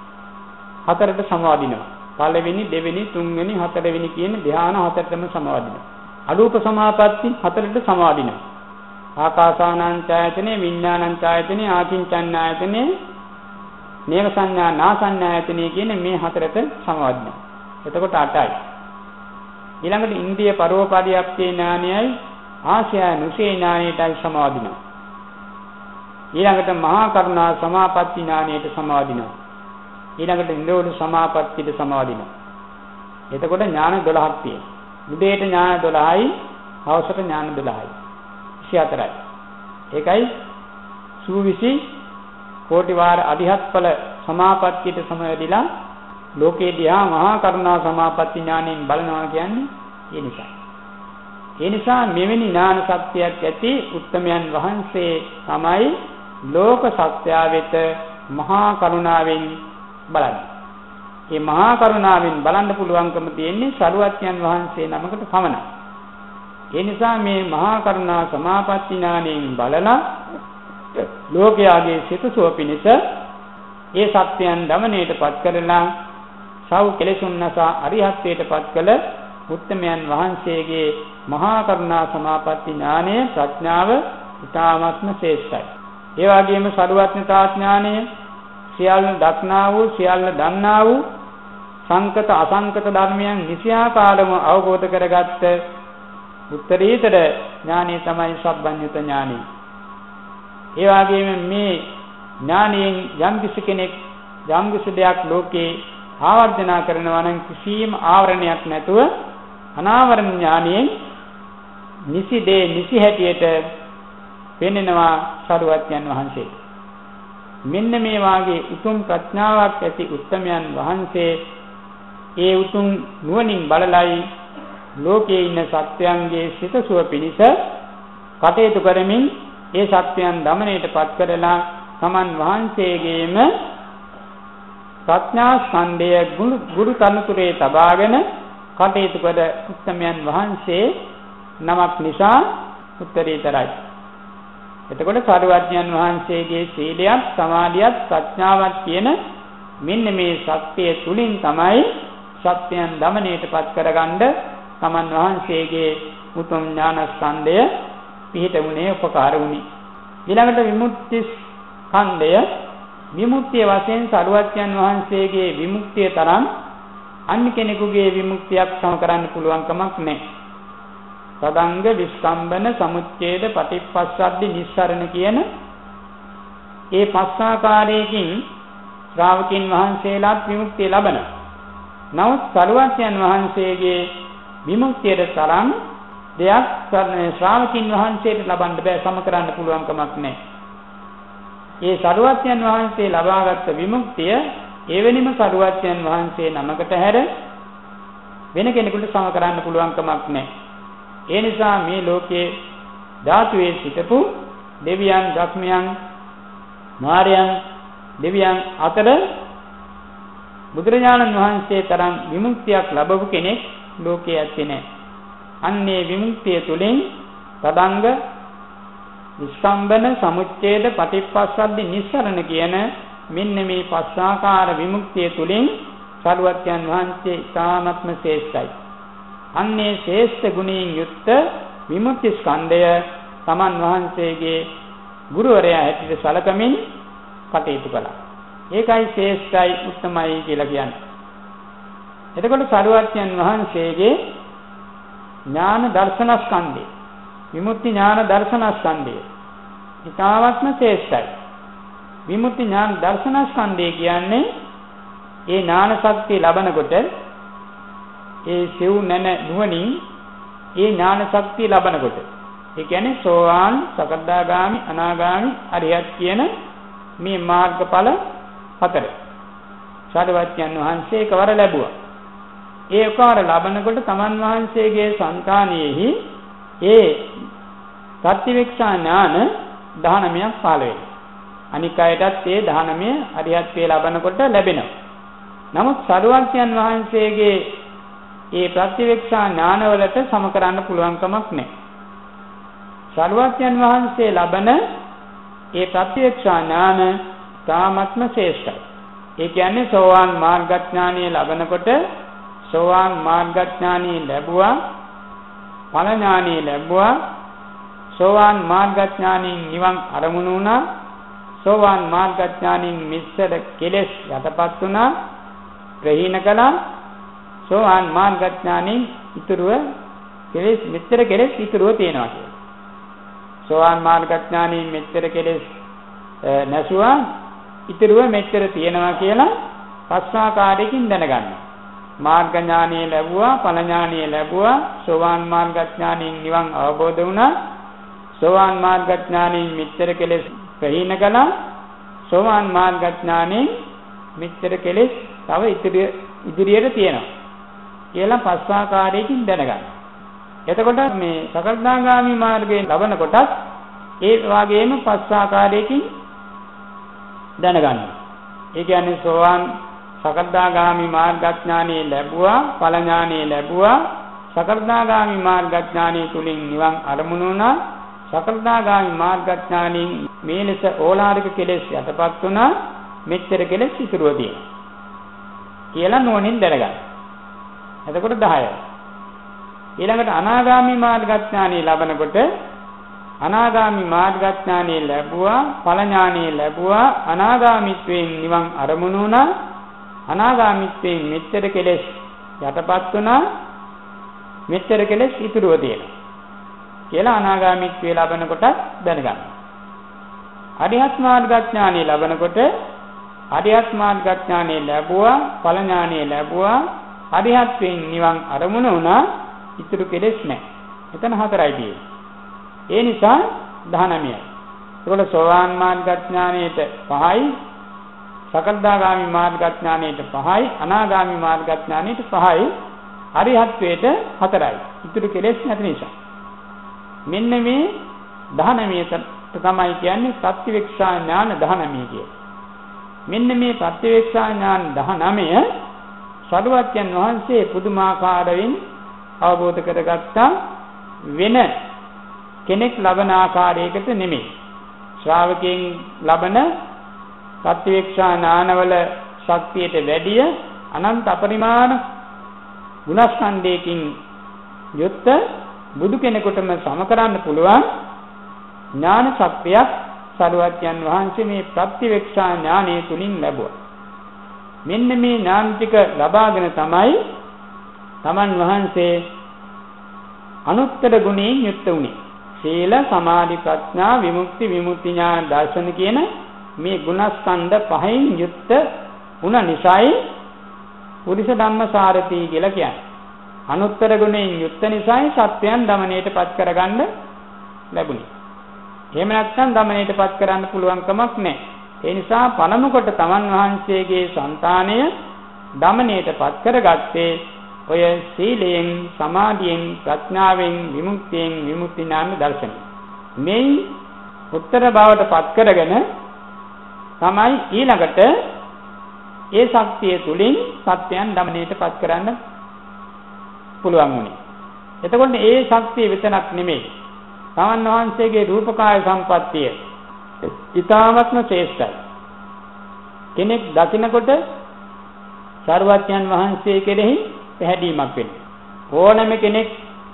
හතරට සමවදිනවා. පළවෙනි, දෙවෙනි, තුන්වෙනි, හතරවෙනි කියන ධ්‍යාන හතරටම සමවදිනවා. අරූප සමාපatti හතරට සමවදිනවා. ආකාසානං ඡායතනේ, විඥානං ඡායතනේ, ආකින්චඤ්ඤායතනේ, නේව සංඥා නාසඤ්ඤායතනේ කියන මේ හතරට සමවදිනවා. එතකොට අටයි. ඊළඟට ඉන්ද්‍රිය පරෝපරියප්තිය ඥානයයි ආශය නුසේ ඥානයටයි සමවදිනවා. ඊළඟට මහා කරුණා සමාපatti ඥානයට සමවදිනවා. ඊළඟට නිරෝධ සමාපත්තියට සමවදිනවා. එතකොට ඥාන දොළහක් තියෙනවා. උදේට ඥාන දොළහයි, හවසට ඥාන දොළහයි. විසි හතරයි. ඒකයි සූවිසි කෝටි වාර අධිහත්ඵල සමාපත්තියට සමවැදිලා ලෝකේ දිහා මහා කරුණා සමාපatti ඥාණයෙන් බලනවා කියන්නේ ඒ නිසා. ඒ නිසා මෙවැනි ඥාන ශක්තියක් ඇති උත්තමයන් වහන්සේ තමයි ලෝක සත්‍යය වෙත මහා කරුණාවෙන් බලන්නේ. මේ මහා කරුණාවෙන් බලන්න පුළුවන්කම තියෙන්නේ සරුවත්යන් වහන්සේ නමකට පමණයි. ඒ නිසා මේ මහා කරුණා සමාපatti ඥාණයෙන් බලලා ලෝකයාගේ සිත සුව පිණිස ඒ සත්‍යයන් දමණයටපත් කරලා සව් කෙලෙසුන් නැසා අරිහත්ත්වයටපත් කළ උත්තමයන් වහන්සේගේ මහා කරුණා සමාපatti ඥානය ප්‍රඥාව ඉතාමත්ම ශ්‍රේෂ්ඨයි. ඒ වගේම සරුවත්නතා ඥානය සියල්ල දක්නා වූ සියල්ල දන්නා වූ සංකත අසංකත ධර්මයන් නිසියාකාරව අවබෝධ කරගත්ත උත්තරීතර ඥානය තමයි සබ්බඤ්ඤුත ඥානය. ඒ වගේම මේ ඥානයෙන් යම් කිසි කෙනෙක් යම් කිසි දෙයක් ලෝකේ ආවර්ජනා කරනවා නම් කිසියම් ආවරණයක් නැතුව අනාවරණ ඥානයෙන් නිසි දේ නිසි හැටියට පෙන්වනවා සරුවත්යන් වහන්සේ. මෙන්න මේ වාගේ උතුම් ප්‍රඥාවක් ඇති උත්තමයන් වහන්සේ ඒ උතුම් නුවණින් බලලයි ලෝකයේ ඉන්න සත්‍යයන්ගේ සිත සුව පිණිස කටයුතු කරමින් ඒ සත්‍යයන් දමණයටපත් කරලා සමන් වහන්සේගේම ප්‍රඥා ස්කන්ධය ගුරු තනතුරේ තබාගෙන කටයුතු කර උත්තමයන් වහන්සේ නමක් නිසා උත්තරීතරයි. එතකොට සරුවත්යන් වහන්සේගේ සීලයත් සමාධියත් ප්‍රඥාවත් කියන මෙන්න මේ ශක්තිය තුලින් තමයි සත්‍යයන් දමණයටපත් කරගන්න සමන් වහන්සේගේ උතුම් ඥාන ස්කන්ධය පිහිට වුණේ උපකාර වුණේ. ඊළඟට විමුක්ති ස්කන්ධය විමුක්තිය වශයෙන් සරුවච්යන් වහන්සේගේ විමුක්තිය තරම් අන්‍ය කෙනෙකුගේ විමුක්තියක් සම කරන්න පුළුවන් කමක් නැහැ. සදංග විස්කම්බන සමුච්ඡේද පටිපස්සද්දි නිස්සරණ කියන ඒ පස් ආකාරයකින් ශ්‍රාවකින් වහන්සේලාත් විමුක්තිය ලබනවා. නමුත් සරුවච්යන් වහන්සේගේ විමුක්තියට තරම් දෙයක් ශ්‍රාවකින් වහන්සේට ලබන්න බෑ, සම කරන්න පුළුවන් කමක් නැහැ. ඒ සරුවච්යන් වහන්සේ ලබාගත් විමුක්තිය එවැනිම සරුවච්යන් වහන්සේ නමකට හැර වෙන කෙනෙකුට සම කරන්න පුළුවන් කමක් නැහැ. ඒ නිසා මේ ලෝකයේ ධාතුවේ සිටපු දෙවියන්, ධක්මයන්, මාරයන්, දෙවියන් අතර බුදුරජාණන් වහන්සේ තරම් විමුක්තියක් ලැබපු කෙනෙක් ලෝකයේ ඇත්තේ නැහැ. අන්නේ විමුක්තිය තුළින් තදංග විස්කම්බන සමුච්ඡේද පටිපස්සද්දි නිස්සරණ කියන මෙන්න මේ පස් ආකාර විමුක්තිය තුළින් සරුවච්යන් වහන්සේ ඉතාමත්ම ශ්‍රේෂ්ඨයි. අන්නේ ශ්‍රේෂ්ඨ ගුණයෙන් යුක්ත විමුක්ති ස්කන්ධය තමන් වහන්සේගේ ගුරුවරයා හැටියට සැලකමින් කටයුතු කළා. ඒකයි ශ්‍රේෂ්ඨයි උත්තමයි කියලා කියන්නේ. එතකොට සරුවච්යන් වහන්සේගේ ඥාන දර්ශන ස්කන්ධය, විමුක්ති ඥාන දර්ශන ස්කන්ධය ඉතාමත්ම ශ්‍රේෂ්ඨයි. විමුක්ති ඥාන දර්ශන ස්කන්ධය කියන්නේ ඒ ඥාන ශක්තිය ලබනකොට ඒ සිව් නැන නුවණින් ඒ ඥාන ශක්තිය ලබනකොට ඒ කියන්නේ සෝවාන්, සකදාගාමි, අනාගාමි, අරියත් කියන මේ මාර්ගඵල හතර සරුවච්යන් වහන්සේ එකවර ලැබුවා. ඒ එකවර ලබනකොට තමන් වහන්සේගේ సంతානෙහි ඒ සත්‍යවික්ෂා ඥාන දහනමයක් පහළ වෙනවා. අනික් අයටත් ඒ දහනමය අරියත්වේ ලබනකොට ලැබෙනවා. නමුත් සරුවච්යන් වහන්සේගේ ඒ ප්‍රතිවික්ෂා ඥානවලට සම කරන්න පුළුවන් කමක් නැහැ. සරුවච්යන් වහන්සේ ලබන ඒ ප්‍රතිවික්ෂා ඥාන තාමත්ම ශ්‍රේෂ්ඨයි. ඒ කියන්නේ සෝවාන් මාර්ගඥානිය ලබනකොට සෝවාන් මාර්ගඥානිය ලැබුවා, ඵල ඥානිය ලැබුවා, සෝවාන් මාර්ගඥානින් නිවන් අරමුණු වුණා, සෝවාන් මාර්ගඥානින් මිස්සර කෙලෙස් යටපත් වුණා, ප්‍රහීන කළා, සෝවාන් මාර්ගඥානින් ඉතුරුව කෙලෙස් මෙච්චර කෙලෙස් ඉතුරුව තියෙනවා කියලා. සෝවාන් මාර්ගඥානින් මෙච්චර කෙලෙස් නැසුවා, ඉතුරුව මෙච්චර තියෙනවා කියලා පස් ආකාරයකින් දැනගන්නවා. මාර්ග ඥානිය ලැබුවා, ඵල ඥානිය ලැබුවා, සෝවාන් මාර්ගඥානින් නිවන් අවබෝධ වුණා, සෝවාන් මාර්ගඥානින් මෙච්චර කෙලෙස් ප්‍රහීන කළා, සෝවාන් මාර්ගඥානින් මෙච්චර කෙලෙස් තව ඉදිරියට තියෙනවා කියලා පස් ආකාරයකින් දැනගන්න. එතකොට මේ සකදාගාමි මාර්ගයෙන් ලබන කොටත් ඒ වගේම පස් ආකාරයකින් දැනගන්න. ඒ කියන්නේ සෝවාන් සකදාගාමි මාර්ගඥානිය ලැබුවා, ඵල ඥානිය ලැබුවා, සකදාගාමි මාර්ගඥානිය තුලින් නිවන් අරමුණු වුණා, සකදාගාමි මාර්ගඥානින් මේ ලෙස ඕලාරික කෙලෙස් යටපත් වුණා, මෙච්චර කෙලෙස් ඉතුරුව තියෙනවා කියලා නෝනින් දැනගන්න. එතකොට දහයයි. ඊළඟට අනාගාමි මාර්ගඥානිය ලබනකොට අනාගාමි මාර්ගඥානිය ලැබුවා, ඵල ඥානිය ලැබුවා, අනාගාමිත්වයෙන් නිවන් අරමුණු වුණා, අනාගාමිත්වයෙන් මෙච්චර කෙලෙස් යටපත් වුණා, මෙච්චර කෙලෙස් ඉතුරුව තියෙනවා කියලා අනාගාමිත්වයේ ලබනකොට දැනගන්න. අරිහත් මාර්ගඥානිය ලබනකොට අරිහත් මාර්ගඥානිය ලැබුවා, ඵල ඥානිය ලැබුවා, අරිහත්යෙන් නිවන් අරමුණ වුණා, ඉතුරු කෙලෙස් නැහැ. එතන හතරයි තියෙන්නේ. ඒ නිසා දහනමයයි. ඒකවල සෝවාන් මාර්ගඥානියට පහයි, සකදාගාමි මාර්ගඥානියට පහයි, අනාගාමි මාර්ගඥානියට පහයි, අරිහත්වයට හතරයි. ඉතුරු කෙලෙස් නැති නිසා. මෙන්න මේ දහනමයට තමයි කියන්නේ ප්‍රතිවික්ෂා ඥාන දහනමය කියන්නේ. මෙන්න මේ ප්‍රතිවික්ෂා ඥාන දහනමය සරුවච්යන් වහන්සේ පුදුමාකාරයෙන් අවබෝධ කරගත්තා. වෙන කෙනෙක් ලබන ආකාරයකට නෙමෙයි. ශ්‍රාවකයන් ලබන ප්‍රතිවික්ෂා ඥානවල ශක්තියට වැඩිය අනන්ත අපරිමාණ ගුණස්කන්ධයකින් යුක්ත බුදු කෙනෙකුටම සම කරන්න පුළුවන් ඥාන ශක්තියක් සරුවත්යන් වහන්සේ මේ ප්‍රතිවේක්ෂා ඥානය තුලින් ලැබුවා. මෙන්න මේ ඥාන ටික ලබාගෙන තමයි තමන් වහන්සේ අනුත්තර ගුණයෙන් යුක්ත වුණේ. සීල, සමාධි, ප්‍රඥා, විමුක්ති, විමුක්ති ඥාන දර්ශන කියන මේ ගුණස්කන්ධ පහෙන් යුක්ත වුණ නිසායි පුරිස ධම්මසාරති කියලා කියන්නේ. අනුත්තර ගුණයෙන් යුක්ත නිසායි සත්‍යයන් දමණයටපත් කරගන්න ලැබුණේ. එහෙම නැත්නම් දමණයටපත් කරන්න පුළුවන් කමක් නැහැ. ඒ නිසා පළමු කොට තමන් වහන්සේගේ సంతානය දමණයටපත් කරගත්තේ ඔය සීලයෙන්, සමාධියෙන්, ප්‍රඥාවෙන්, විමුක්තියෙන්, විමුක්ති ඥාන දර්ශනය. මේ උත්තර භාවයටපත් කරගෙන තමයි ඊළඟට ඒ ශක්තිය තුලින් සත්‍යයන් දමණයටපත් කරන්න පුළුවන් වුණේ. එතකොට ඒ ශක්තිය විතරක් නෙමෙයි. තමන් වහන්සේගේ රූපකාය සම්පත්තිය ඊ타ත්ම ශ්‍රේෂ්ඨයි. කෙනෙක් දකිනකොට සර්වඥන් වහන්සේ කෙරෙහි පැහැදීමක් වෙනවා. ඕනෑම කෙනෙක්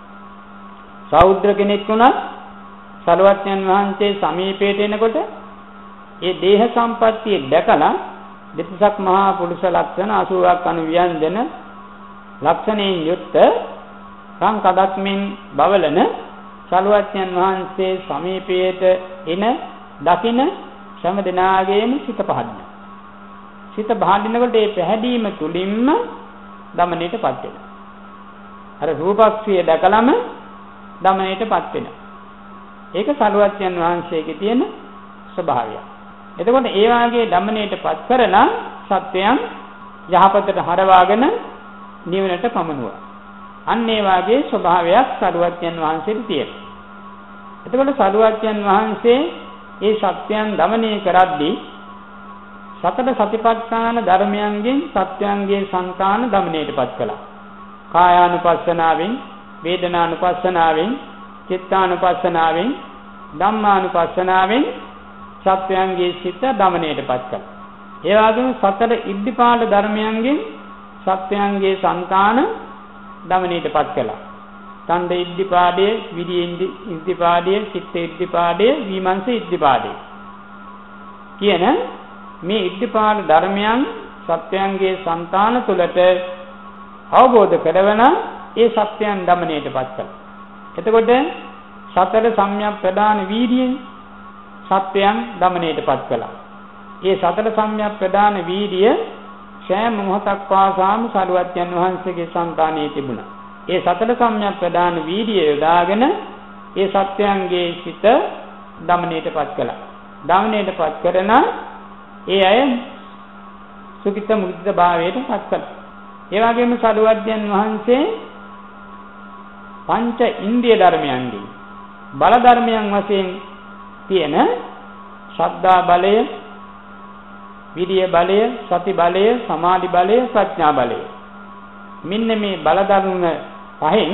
සෞද්‍ර කෙනෙක් වුණත් සර්වඥන් වහන්සේ සමීපයට එනකොට ඒ දේහ සම්පත්තිය දැකලා දෙතිසක් මහා පුරුෂ ලක්ෂණ අසූවක් අනුව්‍යංජන ලක්ෂණයෙන් යුක්ත සංකදක්මින් බවලන සරුවච්චන් වහන්සේ සමීපයට එන දකින හැම දිනාගේම සිත පහදිනවා. සිත පහදිනකොට ඒ පැහැදීම තුලින්ම දමණයටපත් වෙනවා. අර රූපක්ෂිය දැකලම දමණයටපත් වෙනවා. ඒක සරුවච්චන් වහන්සේගේ තියෙන ස්වභාවය. එතකොට ඒ වාගේ දමණයටපත් කරලා සත්‍යයන් යහපතට හරවාගෙන නිවනට පමනුවා. අන්න ඒ වාගේ ස්වභාවයක් සරුවච්චන් වහන්සේට තියෙනවා. එතකොට සරුවච්චන් වහන්සේ ඒ සත්‍යයන් දමනය කරද්දී සතර සතිපට්ඨාන ධර්මයන්ගෙන් සත්‍යයන්ගේ සංකාන දමනයටපත් කළා. කායානුපස්සනාවෙන්, වේදනානුපස්සනාවෙන්, චිත්තානුපස්සනාවෙන්, ධම්මානුපස්සනාවෙන් සත්‍යයන්ගේ සිත දමනයටපත් කළා. ඒ වගේම සතර ඉද්ධිපාද ධර්මයන්ගෙන් සත්‍යයන්ගේ සංකාන දමනයටපත් කළා. ඡන්ද ඉද්ධිපාදය, විරිය ඉද්ධිපාදය, චිත්ත ඉද්ධිපාදය, විමර්ශ ඉද්ධිපාදය කියන මේ ඉද්ධිපාද ධර්මයන් සත්‍යයන්ගේ సంతාන තුළට අවබෝධ කරවන ඒ සත්‍යයන් දමනයටපත් කළා. එතකොට සතර සම්‍යක් ප්‍රදාන වීර්යයෙන් සත්‍යයන් දමනයටපත් කළා. ඒ සතර සම්‍යක් ප්‍රදාන වීර්ය සෑම මොහොතක් පාසාම සරුවත්යන් වහන්සේගේ సంతානයේ තිබුණා. ඒ සතර සම්‍යක් ප්‍රදාන වීර්යය යොදාගෙන ඒ සත්‍යයන්ගේ සිත දමනයටපත් කළා. දමනයටපත් කරන ඒ අය සුඛිත මුදිත භාවයටපත් කළා. ඒ වගේම සරුවත්යන් වහන්සේ පංච ඉන්ද්‍රිය ධර්මයන්ගේ බල ධර්මයන් වශයෙන් තියෙන ශ්‍රද්ධා බලය, විරිය බලය, සති බලය, සමාධි බලය, ප්‍රඥා බලය. මෙන්න මේ බල ධර්ම පහෙන්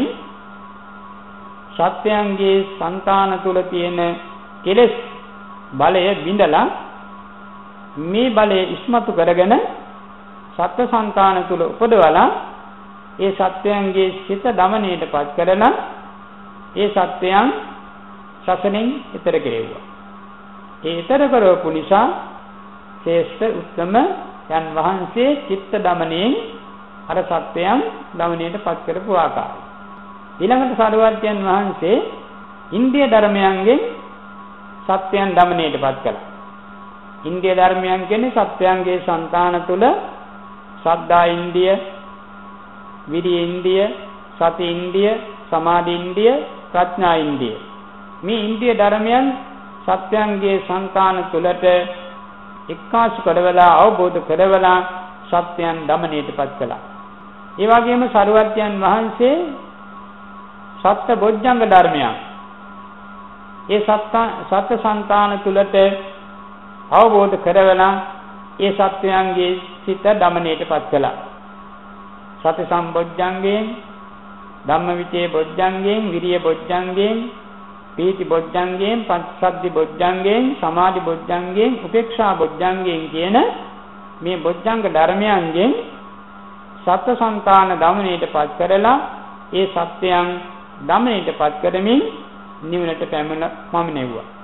සත්‍යයන්ගේ సంతාන තුල තියෙන කෙලෙස් බලය බිඳලා මේ බලය ඉස්මතු කරගෙන සත්‍ය సంతාන තුල උපදවලා ඒ සත්‍යයන්ගේ සිත දමණයටපත් කරලා ඒ සත්‍යයන් සසනෙන් ඈතර කෙරෙව්වා. ඒ ඈතර කරවපු නිසා ශ්‍රේෂ්ඨ උත්තම යන් වහන්සේ චිත්ත දමණයෙන් අර සත්‍යයන් දමණයටපත් කරපු ආකාරය. ඊළඟට සරුවත්යන් වහන්සේ ඉන්ද්‍රිය ධර්මයන්ගෙන් සත්‍යයන් දමණයටපත් කළා. ඉන්ද්‍රිය ධර්මයන් කියන්නේ සත්‍යයන්ගේ సంతාන තුල ශ්‍රද්ධා ඉන්ද්‍රිය, විරිය ඉන්ද්‍රිය, සති ඉන්ද්‍රිය, සමාධි ඉන්ද්‍රිය, ප්‍රඥා ඉන්ද්‍රිය. මේ ඉන්ද්‍රිය ධර්මයන් සත්‍යයන්ගේ සංකාන තුලට එක්කාසු කරවලා අවබෝධ කරවලා සත්‍යයන් දමණයටපත් කළා. ඒ වගේම සරුවත්යන් වහන්සේ සත්‍ය බොජ්ජංග ධර්මයන් ඒ සත්‍ය සංකාන තුලට අවබෝධ කරවලා ඒ සත්‍යයන්ගේ සිත දමණයටපත් කළා. සති සම්බොජ්ජංගයෙන්, ධම්මවිචේ බොජ්ජංගයෙන්, විරිය බොජ්ජංගයෙන්, පීති බොජ්ජංගයෙන්, පංචසද්ධි බොජ්ජංගයෙන්, සමාධි බොජ්ජංගයෙන්, උපේක්ෂා බොජ්ජංගයෙන් කියන මේ බොජ්ජංග ධර්මයන්ගෙන් සත්‍ය සංකාන දමණයටපත් කරලා ඒ සත්‍යයන් දමණයටපත් කරමින් නිවනට පැමිණෙව්වා.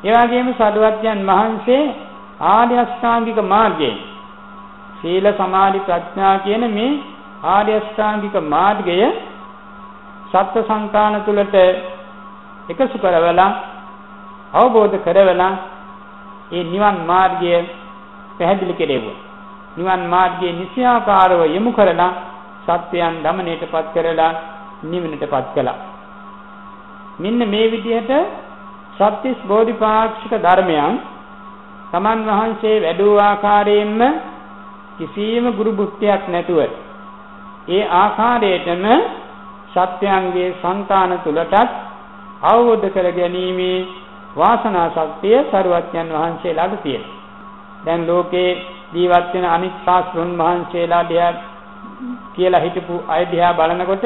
ඒ වගේම සරුවත්යන් වහන්සේ ආර්ය අෂ්ටාංගික මාර්ගයෙන් සීල සමාධි ප්‍රඥා කියන මේ ආර්ය අෂ්ටාංගික මාර්ගය සත්‍ය සංකාන තුලට එකසු කරවලා අවබෝධ කරවලා ඒ නිවන් මාර්ගය පැහැදිලි කෙරෙව්වා. නිවන් මාර්ගයේ නිසියාකාරව යොමු කරලා සත්‍යයන් දමණයටපත් කරලා නිවනටපත් කළා. මෙන්න මේ විදිහට සත්‍තිස් බෝධිපාක්ෂික ධර්මයන් තමන් වහන්සේ වැඩූ ආකාරයෙන්ම කිසියම් ගුරු බුද්ධියක් නැතුව ඒ ආකාරයටම සත්‍යයන්ගේ సంతාන තුලටත් අවබෝධ කර ගැනීමේ වාසනා ශක්තිය සරුවත්යන් වහන්සේලාට තියෙනවා. දැන් ලෝකේ ජීවත් වෙන අනිත් ශාස්ත්‍රුන් වහන්සේලා දිහා කියලා හිටපු අය දිහා බලනකොට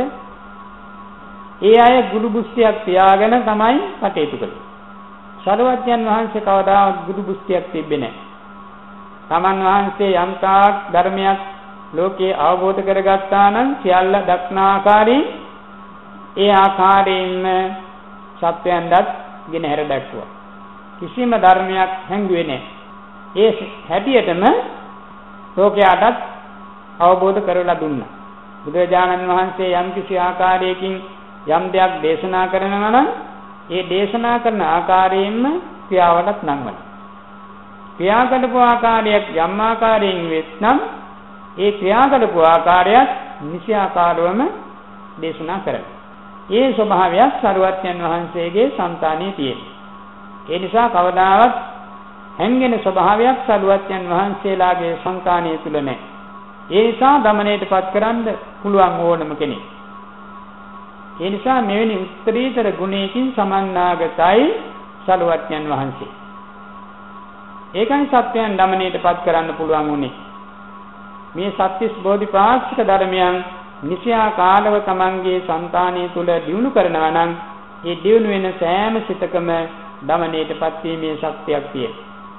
ඒ අය ගුරු බුද්ධියක් තියාගෙන තමයි කටයුතු කළේ. සරුවත්යන් වහන්සේ කවදාවත් ගුරු බුද්ධියක් තිබ්බේ නැහැ. තමන් වහන්සේ යම්තාක් ධර්මයක් ලෝකේ අවබෝධ කරගත්තා නම් සියල්ල දක්නා ආකාරයෙන් ඒ ආකාරයෙන්ම සත්‍යයන්වත් ගෙන හැර දැක්වුවා. කිසිම ධර්මයක් හැංගුවේ නැහැ. ඒ හැටියටම ලෝකයාටත් අවබෝධ කරලා දුන්නා. බුදුරජාණන් වහන්සේ යම් කිසි ආකාරයකින් යම් දෙයක් දේශනා කරනවා නම් ඒ දේශනා කරන ආකාරයෙන්ම ක්‍රියාවටත් නංවන. ක්‍රියා කරපු ආකාරයක් යම් ආකාරයෙන් වෙත්නම් ඒ ක්‍රියා කරපු ආකාරයත් නිසි ආකාරවම දේශනා කරනවා. ඒ ස්වභාවය සරුවත්යන් වහන්සේගේ సంతානයේ තියෙනවා. ඒ නිසා කවදාවත් හැංගෙන ස්වභාවයක් සරුවත්යන් වහන්සේලාගේ సంతානයේ තුල නැහැ. ඒ නිසා දමණයටපත් කරන්න පුළුවන් ඕනම කෙනෙක්. ඒ නිසා මෙවැනි උත්තරීතර ගුණයකින් සමන්නාගතයි සරුවත්යන් වහන්සේ. ඒකයි සත්‍යයන් දමණයටපත් කරන්න පුළුවන් උනේ. මේ සත්‍තිස් බෝධිපාක්ෂික ධර්මයන් නිසියාකාරව තමන්ගේ సంతානයේ තුල දියුණු කරනවා නම් ඒ දියුණු වෙන සෑම සිතකම දමණයටපත් වීමේ ශක්තියක් තියෙනවා.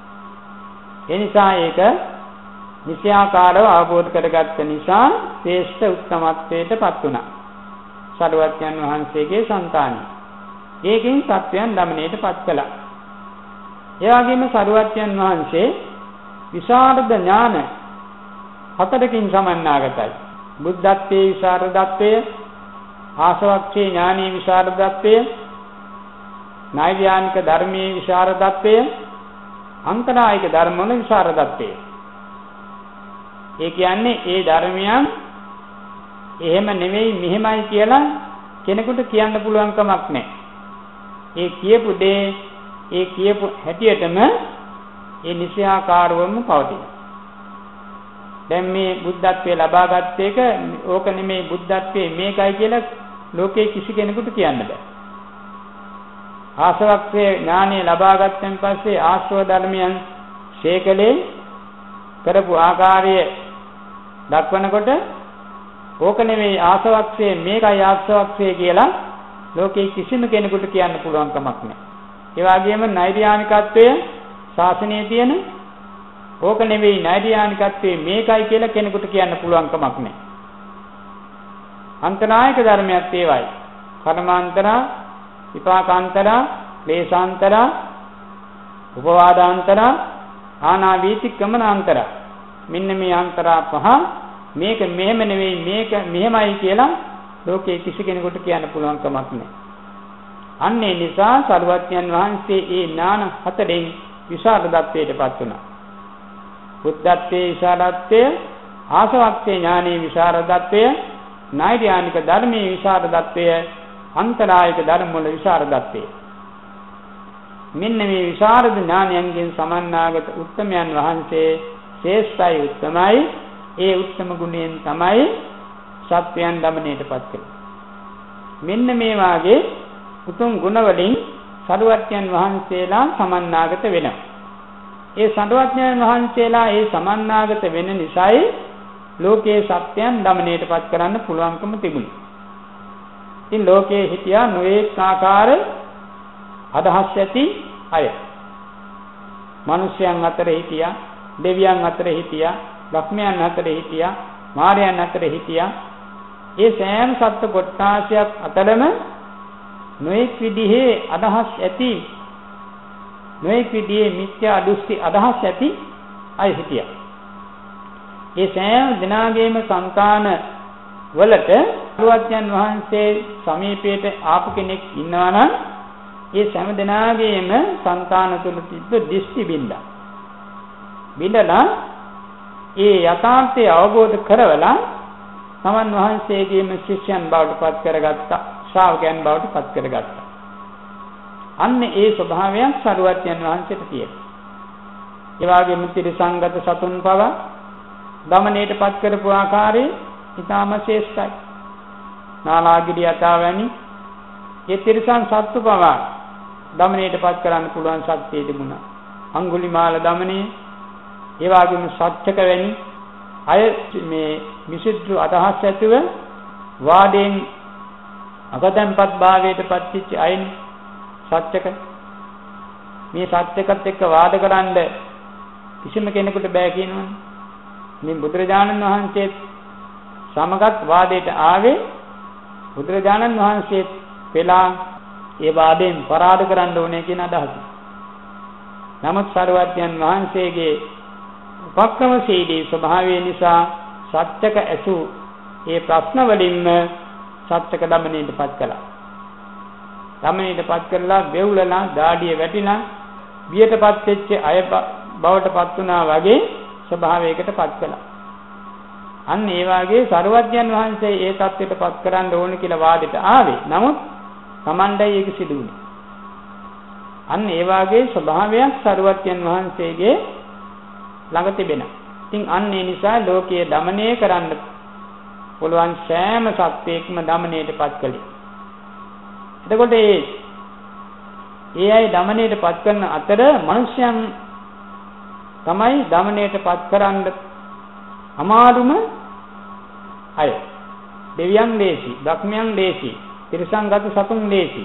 ඒ නිසා ඒක නිසියාකාරව අවබෝධ කරගත්ත නිසා ශ්‍රේෂ්ඨ උත්තමත්වයටපත් වුණා. සරුවත්යන් වහන්සේගේ సంతානය. ඒකෙන් සත්‍යයන් දමණයටපත් කළා. ඒ වගේම සරුවත්යන් වහන්සේ විශාරද ඥාන හතරකින් සමන්නාගතයි. බුද්ධත්වයේ විශාරදත්වය, ආසවක්ඛේ ඥානී විශාරදත්වය, නෛර්යානික ධර්මයේ විශාරදත්වය, අන්තරායික ධර්මවල විශාරදත්වය. ඒ කියන්නේ ඒ ධර්මයන් එහෙම නෙවෙයි මෙහෙමයි කියලා කෙනෙකුට කියන්න පුළුවන් කමක් නැහැ. ඒ කියපු දේ ඒ කියපු හැටියටම ඒ නිසියාකාරවම පවතිනවා. දැන් මේ බුද්ධත්වයේ ලබාගත් එක ඕක නෙමේ බුද්ධත්වයේ මේකයි කියලා ලෝකේ කිසි කෙනෙකුට කියන්න බෑ. ආසවක්ඛේ ඥානෙ ලබාගත්තන් පස්සේ ආශ්‍රව ධර්මයන් ශේකලේ කරපු ආකාරය දක්වනකොට ඕක නෙමේ ආසවක්ඛේ මේකයි ආශ්‍රවක්ඛේ කියලා ලෝකේ කිසිම කෙනෙකුට කියන්න පුළුවන් කමක් නැහැ. ඒ වගේම නෛර්යානිකත්වය ශාසනයේ තියෙන ඕක නෙවෙයි නෛර්යානිකත්වයේ මේකයි කියලා කෙනෙකුට කියන්න පුළුවන් කමක් නැහැ. අන්තනායක ධර්මයක් ඒවයි. කර්මාන්තරා, විපාකාන්තරා, ක්ලේශාන්තරා, උපවාදාන්තරා, ආනාවීතික්‍රමනාන්තරා. මෙන්න මේ අන්තරා පහ මේක මෙහෙම නෙවෙයි මේක මෙහෙමයි කියලා ලෝකේ කිසි කෙනෙකුට කියන්න පුළුවන් කමක් නැහැ. අන්න ඒ නිසා සරුවත්යන් වහන්සේ ඒ ඥාන හතරෙන් විශාරදත්වයටපත් වුණා. බුද්ධත්වයේ විශාරදත්වය, ආසවක්ඛේ ඥානයේ විශාරදත්වය, නෛර්යානික ධර්මයේ විශාරදත්වය, අන්තරායික ධර්ම වල විශාරදත්වය. මෙන්න මේ විශාරද ඥානයන්ගෙන් සමන්නාගත උත්තමයන් වහන්සේ ශ්‍රේෂ්ඨයි උත්තමයි. ඒ උත්තම ගුණයෙන් තමයි සත්‍යයන් දමණයටපත් කළේ. මෙන්න මේ වාගේ උතුම් ගුණ වලින් සරුවත්යන් වහන්සේලා සමන්නාගත වෙනවා. ඒ සරුවත්යන් වහන්සේලා ඒ සමන්නාගත වෙන නිසායි ලෝකයේ සත්‍යයන් දමණයටපත් කරන්න පුළුවන්කම තිබුණේ. ඉතින් ලෝකයේ හිටියා නොඑක ආකාර අදහස් ඇති අය. මිනිස්යන් අතර හිටියා, දෙවියන් අතර හිටියා, ලක්ෂ්මයන් අතර හිටියා, මාරයන් අතර හිටියා. ඒ සෑම සත්ත්ව කොට්ටාසයක් අතරම නොඑක් විදිහේ අදහස් ඇති නොඑක් විදිහේ මිත්‍යා දෘෂ්ටි අදහස් ඇති අය හිටියා. ඒ සෑම දිනාගේම సంతාන වලට සරුවත්යන් වහන්සේ සමීපයට ආපු කෙනෙක් ඉන්නවා නම් ඒ සෑම දිනාගේම సంతාන තුල තිබ්බ දෘෂ්ටි බින්දා. බින්දලා ඒ යථාර්ථය අවබෝධ කරවලා සමන් වහන්සේගේම ශිෂ්‍යයන් බවට පත් කරගත්තා, ශ්‍රාවකයන් බවට පත් කරගත්තා. අන්න ඒ ස්වභාවයක් සරුවත්යන් වහන්සේට තියෙනවා. ඒ වගේම ත්‍රිසංගත සතුන් පව දමණයට පත් කරපු ආකාරය ඊටාම ශ්‍රේෂ්ඨයි. නාලාගිරි යතාවැනි ඒ ත්‍රිසං සත්තු පව දමණයට පත් කරන්න පුළුවන් ශක්තිය තිබුණා. අඟුලිමාල දමණය, ඒ වගේම සත්‍යක වැනි අය මේ විසුද්ධ අදහස් ඇතුව වාදයෙන් අගතම්පත් භාවයට පත්‍ච අයින් සත්‍යක මේ සත්‍යකත් එක්ක වාද කරන්න කිසිම කෙනෙකුට බෑ කියනවනේ. මේ බුදුරජාණන් වහන්සේ සමගත් වාදයට ආවේ බුදුරජාණන් වහන්සේ පෙළා ඒ වාදයෙන් පරාද කරන්න ඕනේ කියන අදහස. නමුත් සරුවත්යන් වහන්සේගේ උපක්‍රමශීලී ස්වභාවය නිසා සත්‍යක ඇසු ඒ ප්‍රශ්න වලින්ම සත්‍යක දමණයටපත් කළා. දමණයටපත් කරලා වෙවුලලා දාඩිය වැටිලා බියටපත් වෙච්ච අය බවටපත් වුණා වගේ ස්වභාවයකටපත් කළා. අන්න ඒ වාගේ සරුවත්යන් වහන්සේ ඒ தත්ත්වයටපත් කරන්න ඕන කියලා වාදෙට ආවේ. නමුත් Tamandai ඒක සිදු වුණේ. අන්න ඒ වාගේ ස්වභාවයක් සරුවත්යන් වහන්සේගේ ළඟ තිබෙනවා. ඉතින් අන්න ඒ නිසා ලෝකයේ দমনය කරන්න පුළුවන් සෑම සත්‍යයක්ම দমনයටපත් කළේ. එතකොට ඒ ඒ අය দমনයටපත් කරන අතර මිනිස්යන් තමයි দমনයටපත් කරන්න අමාරුම අය. දෙවියන් ලේසි, බ්‍රහ්මයන් ලේසි, ත්‍රිසංගත සතුන් ලේසි.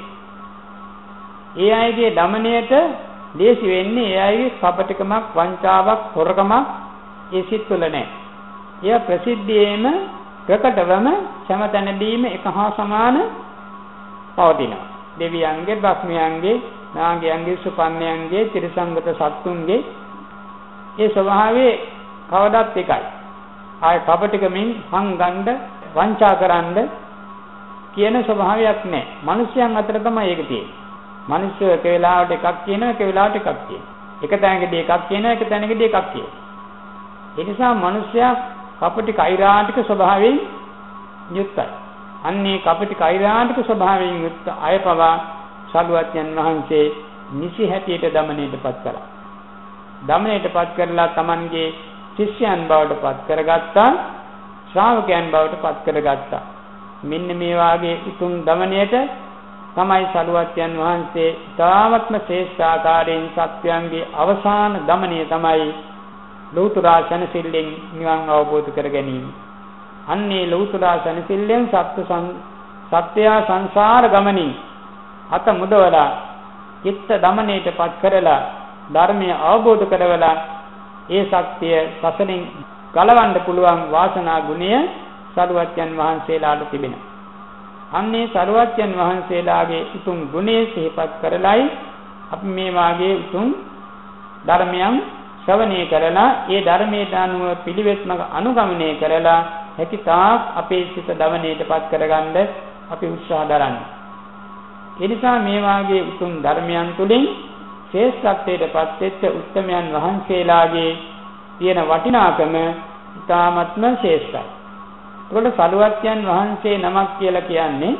ඒ අයගේ দমনයට ලේසි වෙන්නේ ඒ අයගේ කපටිකමක්, වංචාවක්, හොරකමක් ඒ සිත් තුළ නැහැ. එය ප්‍රසිද්ධියේම ප්‍රකටවම සමතනදීම එක හා සමාන පවතිනවා. දෙවියන්ගේ, බ්‍රහ්මයන්ගේ, නාගයන්ගේ, සුපන්නයන්ගේ, ත්‍රිසංගත සත්තුන්ගේ ඒ ස්වභාවයේ කවදත් එකයි. ආය කපටිකමින් හංගන්න, වංචා කරන්න කියන ස්වභාවයක් නැහැ. මිනිස්යන් අතර තමයි ඒක තියෙන්නේ. මිනිස්සු එක වෙලාවට එකක් කියනවා, එක වෙලාවට එකක් කියනවා. එක තැනකදී එකක් කියනවා, එක තැනකදී එකක් කියනවා. ඒ නිසා මිනිස්සයා කපටි කෛරාටික ස්වභාවයෙන් යුක්තයි. අන්නේ කපටි කෛරාටික ස්වභාවයෙන් යුක්ත අය පවා සරුවත්යන් වහන්සේ නිසි හැටියට দমনයටපත් කළා. দমনයටපත් කරලා Tamanගේ ශිෂ්‍යයන් බවට පත් කරගත්තා, ශ්‍රාවකයන් බවට පත් කරගත්තා. මෙන්න මේ වාගේ උතුම් দমনයට තමයි සරුවත්යන් වහන්සේ තාමත්ම ශ්‍රේෂ්ඨ ආකාරයෙන් සත්‍යයන්ගේ අවසාන দমনය තමයි ලෞතුරා සනසිල්ලෙන් නිවන් අවබෝධ කර ගැනීම. අන්නේ ලෞතුරා සනසිල්ලෙන් සත්‍ය සත්‍ය සංසාර ගමනින් අත මුදවලා චිත්ත দমনයටපත් කරලා ධර්මය අවබෝධ කරවලා ඒ සත්‍ය සසලින් ගලවන්න පුළුවන් වාසනා ගුණය සරුවත්යන් වහන්සේලාට තිබෙනවා. අන්නේ සරුවත්යන් වහන්සේලාගේ උතුම් ගුණය සිහිපත් කරලයි අපි මේ වාගේ උතුම් ධර්මයන් ශ්‍රවණය කරලා ඒ ධර්මයට අනුව පිළිවෙත් මඟ අනුගමනය කරලා හැකි තාක් අපේ සිත දමණයටපත් කරගන්න අපි උත්සාහ දරන්නේ. ඒ නිසා මේ වාගේ උතුම් ධර්මයන් තුලින් ශ්‍රේෂ්ඨත්වයටපත් වෙච්ච උත්තමයන් වහන්සේලාගේ තියෙන වටිනාකම ඉතාමත්ම ශ්‍රේෂ්ඨයි. ඒකට සරුවත්යන් වහන්සේ නමක් කියලා කියන්නේ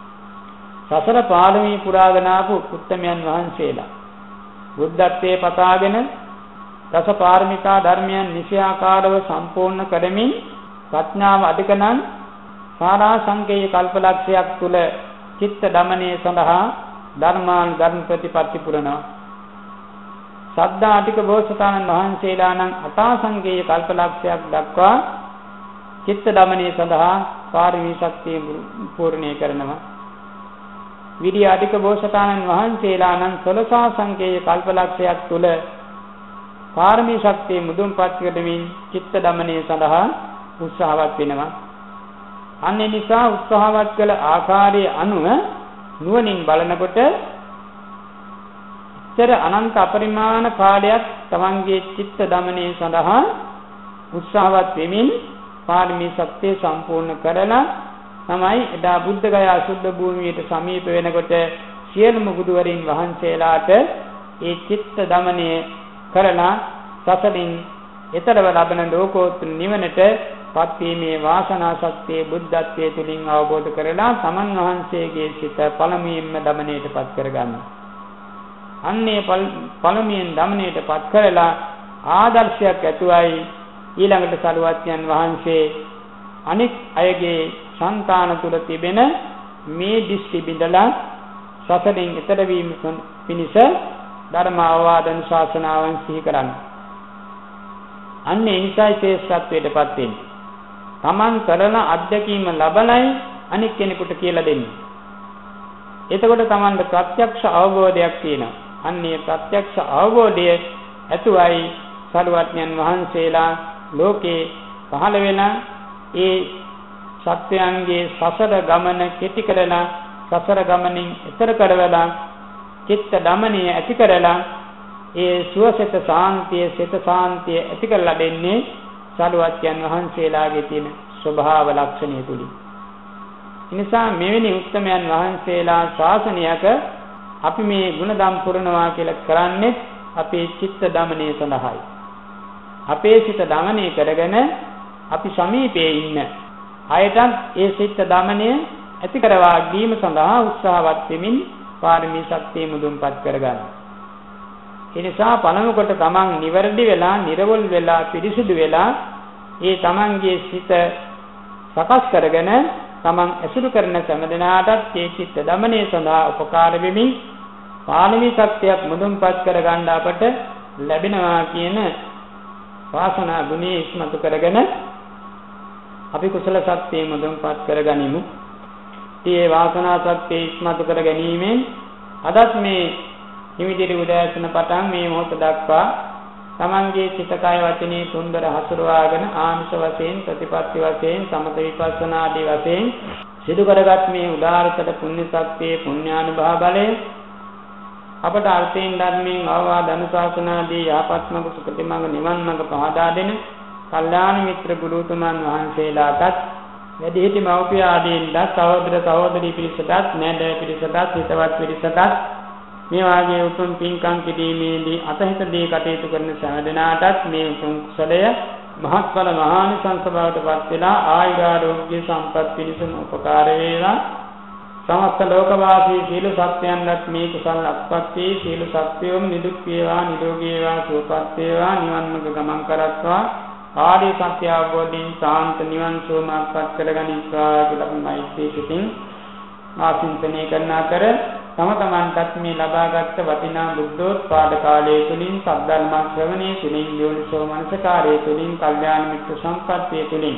සසර පාරමී පුරාගෙන ආපු උත්තමයන් වහන්සේලා. බුද්ධත්වයේ පතාගෙන දස පාරමිතා ධර්මයන් නිසියාකාරව සම්පූර්ණ කරමින් ප්‍රඥාව අධිකනන් සාරා සංකේය කල්පලක්ෂයක් තුල චිත්ත දමනය සඳහා ධර්මාන් ධර්ම ප්‍රතිපatti පුරනවා. සද්ධා අධික බෝසතාණන් වහන්සේලා නම් අටාසංකේය කල්පලක්ෂයක් දක්වා චිත්ත දමනය සඳහා පාරමී ශක්තිය පූර්ණය කරනවා. විරිය අධික බෝසතාණන් වහන්සේලා නම් සොළසා සංකේය කල්පලක්ෂයක් තුල පාරමී ශක්තිය මුදුන්පත් කරමින් චිත්ත දමනය සඳහා උත්සාහවත් වෙනවා. අන්නේ නිසා උත්සාහවත් කළ ආකාරයේ අනුව නුවණින් බලනකොට එච්චර අනන්ත අපරිමාණ කාලයක් තමන්ගේ චිත්ත දමනය සඳහා උත්සාහවත් වෙමින් පාරමී සත්‍ය සම්පූර්ණ කරලා තමයි එදා බුද්ධ ගයා සුද්ධ භූමියට සමීප වෙනකොට සියලුම බුදුවරින් වහන්සේලාට ඒ චිත්ත දමනය කරලා සසලින් ඊතරව ලබන ලෝකෝත්තර නිවනට පත්වීමේ වාසනා ශක්තිය බුද්ධත්වයේ තුලින් අවබෝධ කරලා සමන් වහන්සේගේ සිත පළමුවෙන්ම දමනයටපත් කරගන්නවා. අන්නේ පළමුවෙන් දමනයටපත් කරලා ආදර්ශයක් ඇතුවයි ඊළඟට සරුවත්යන් වහන්සේ අනික් අයගේ సంతාන තුල තිබෙන මේ දිස්ති බිඳලා සසලින් ඈතර වීම පිණිස ධර්ම අවවාදන ශාසනාවන් සිහි කරන්නේ. අන්නේ නිසයි ශ්‍රේෂ්ඨත්වයටපත් වෙන්නේ. Taman කරන අධ්‍යක්ීම ලබලයි අනික් කෙනෙකුට කියලා දෙන්නේ. එතකොට Tamanට ප්‍රත්‍යක්ෂ අවබෝධයක් තියෙනවා. අන්නේ ප්‍රත්‍යක්ෂ අවබෝධය ඇතුවයි සරුවත්යන් වහන්සේලා ලෝකේ පහළ වෙන ඒ සත්‍යයන්ගේ සසර ගමන කෙටි කරලා සසර ගමනින් එතර කරවලා චිත්ත දමනය ඇති කරලා ඒ සුවසත සාන්තිය සිත සාන්තිය ඇති කරලා දෙන්නේ සරුවත්යන් වහන්සේලාගේ තියෙන ස්වභාව ලක්ෂණය තුලින්. එනිසා මෙවැනි උත්තමයන් වහන්සේලා ශාසනයක අපි මේ ගුණධම් පුරනවා කියලා කරන්නේ අපේ චිත්ත දමනය සඳහායි. අපේ සිත දමනය කරගෙන අපි සමීපයේ ඉන්න අයටත් ඒ සිත දමනය ඇති කරවා ගැනීම සඳහා උත්සාහවත් වෙමින් පාරමී ශක්තිය මුදුන්පත් කරගන්න. ඒ නිසා පළමු කොට තමන් නිවැරදි වෙලා, නිර්වොල් වෙලා, පිරිසිදු වෙලා ඒ තමන්ගේ සිත සකස් කරගෙන තමන් ඇසුරු කරන සෑම දිනාටත් ඒ චිත්ත දමනය සඳහා උපකාර වෙමින් පාරමී ශක්තියක් මුදුන්පත් කරගන්න අපට ලැබෙනවා කියන වාසනා ගුණය ඉස්මතු කරගෙන අපි කුසල ශක්තිය මුදුන්පත් කරගනිමු. මේ වාසනා ශක්තිය ඉස්මතු කර ගැනීමෙන් අදත් මේ හිමිදිරි උදෑසන පටන් මේ මොහොත දක්වා තමන්ගේ සිත කය වචනේ තුන්දර හසුරවාගෙන ආමිෂ වශයෙන් ප්‍රතිපත්ති වශයෙන් සමත විපස්සනා ආදී වශයෙන් සිදු කරගත් මේ උදාාරතර පුණ්‍ය ශක්තියේ පුණ්‍යානුභව බලය අපට අර්ථයෙන් ධර්මයෙන් අවවාද අනුශාසනාදී යහපත් මඟ සුගති මඟ නිවන් මඟ පහදා දෙන කල්යාණ මිත්‍ර ගුරුතුමන් වහන්සේලාටත් වැඩිහිටි මව්පිය ආදීන්ට සහෝදර සහෝදරී පිරිසටත් නෑදෑ පිරිසටත් හිතවත් පිරිසටත් මේ වාගේ උතුම් පින්කම් කිරීමේදී අතහිත දී කටයුතු කරන සෑම දෙනාටත් මේ උතුම් කුසලය මහත්ඵල මහානිසංස බවට පත් වෙලා ආයුරාෝග්‍ය සම්පත් පිණිසම උපකාර වේවා. සමස්ත ලෝකවාසී සීල සත්‍යයන්වත් මේ කුසල අත්පත් වී සීල සත්‍යෝම නිදුක් වේවා, නිරෝගී වේවා, සුවපත් වේවා, නිවන් මඟ ගමන් කරත්වා ආදී සත්‍ය අවබෝධයෙන් සාන්ත නිවන් සෝමාපත් කරගනිත්වා කියලා අපි මෛත්‍රී සිතින් ආශිර්වාදනය කරන අතර තම තමන්ටත් මේ ලබාගත් වටිනා බුද්ධෝත්පාද කාලයේ තුලින් සද්ධර්ම ශ්‍රවණයේ තුලින් යෝනිසෝ මනසකාරයේ තුලින් කල්යාණ මිත්‍ර සම්පත්තියේ තුලින්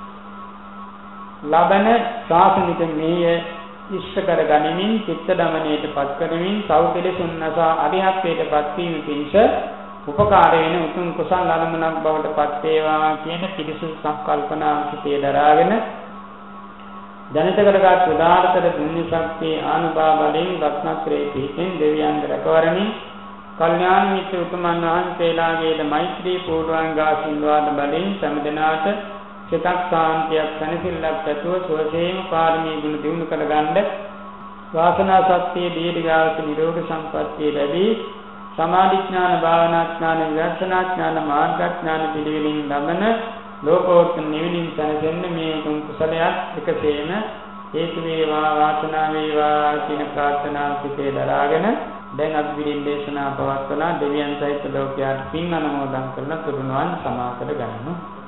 ලබන ශාසනික මේය ඉෂ්ට කර ගනිමින් චිත්ත දමනයට පත් කරමින් සෞඛ්‍යලෙසුන් නසා අරිහත්ත්වයට පත් වීම පිණිස උපකාර වෙන උතුම් කුසල අනුමනක් බවට පත් වේවා කියන පිරිසුදු සංකල්පනා සිතේ දරාගෙන ජනිත කරගත් උදාාරතර පුණ්‍ය ශක්තිය ආනුභාව බලෙන් රත්නත්‍රයේ පිහිටින් දෙවියන් රැකවරණි කල්යාණ මිත්‍ර උතුමන් වහන්සේලාගේද මෛත්‍රී පූර්වාංග ආශිර්වාද බලෙන් සම්දෙනාට සිතක් සාන්තියක් සැනසෙල්ලක් ඇතුව සුවසේම පාරමී ගුණ දිනු කරගන්න වාසනා ශක්තිය දීර්ඝායුෂ නිරෝගී සම්පන්නිය ලැබී සමාධි ඥාන භාවනා ඥාන විදර්ශනා ඥාන මාර්ග ඥාන පිළිවෙලින් ලබන ලෝකෝත්තර නිවනින් සැනසෙන්න මේ උතුම් කුසලයක් එකසේම හේතු වේවා වාසනා වේවා කියන ප්‍රාර්ථනාව සිතේ දරාගෙන දැන් අපි පිළින් දේශනා පවත්වන දෙවියන් සහිත ලෝකයාට පින් අනුමෝදන් කරන තුරුණුවන් සමාකර ගන්නවා.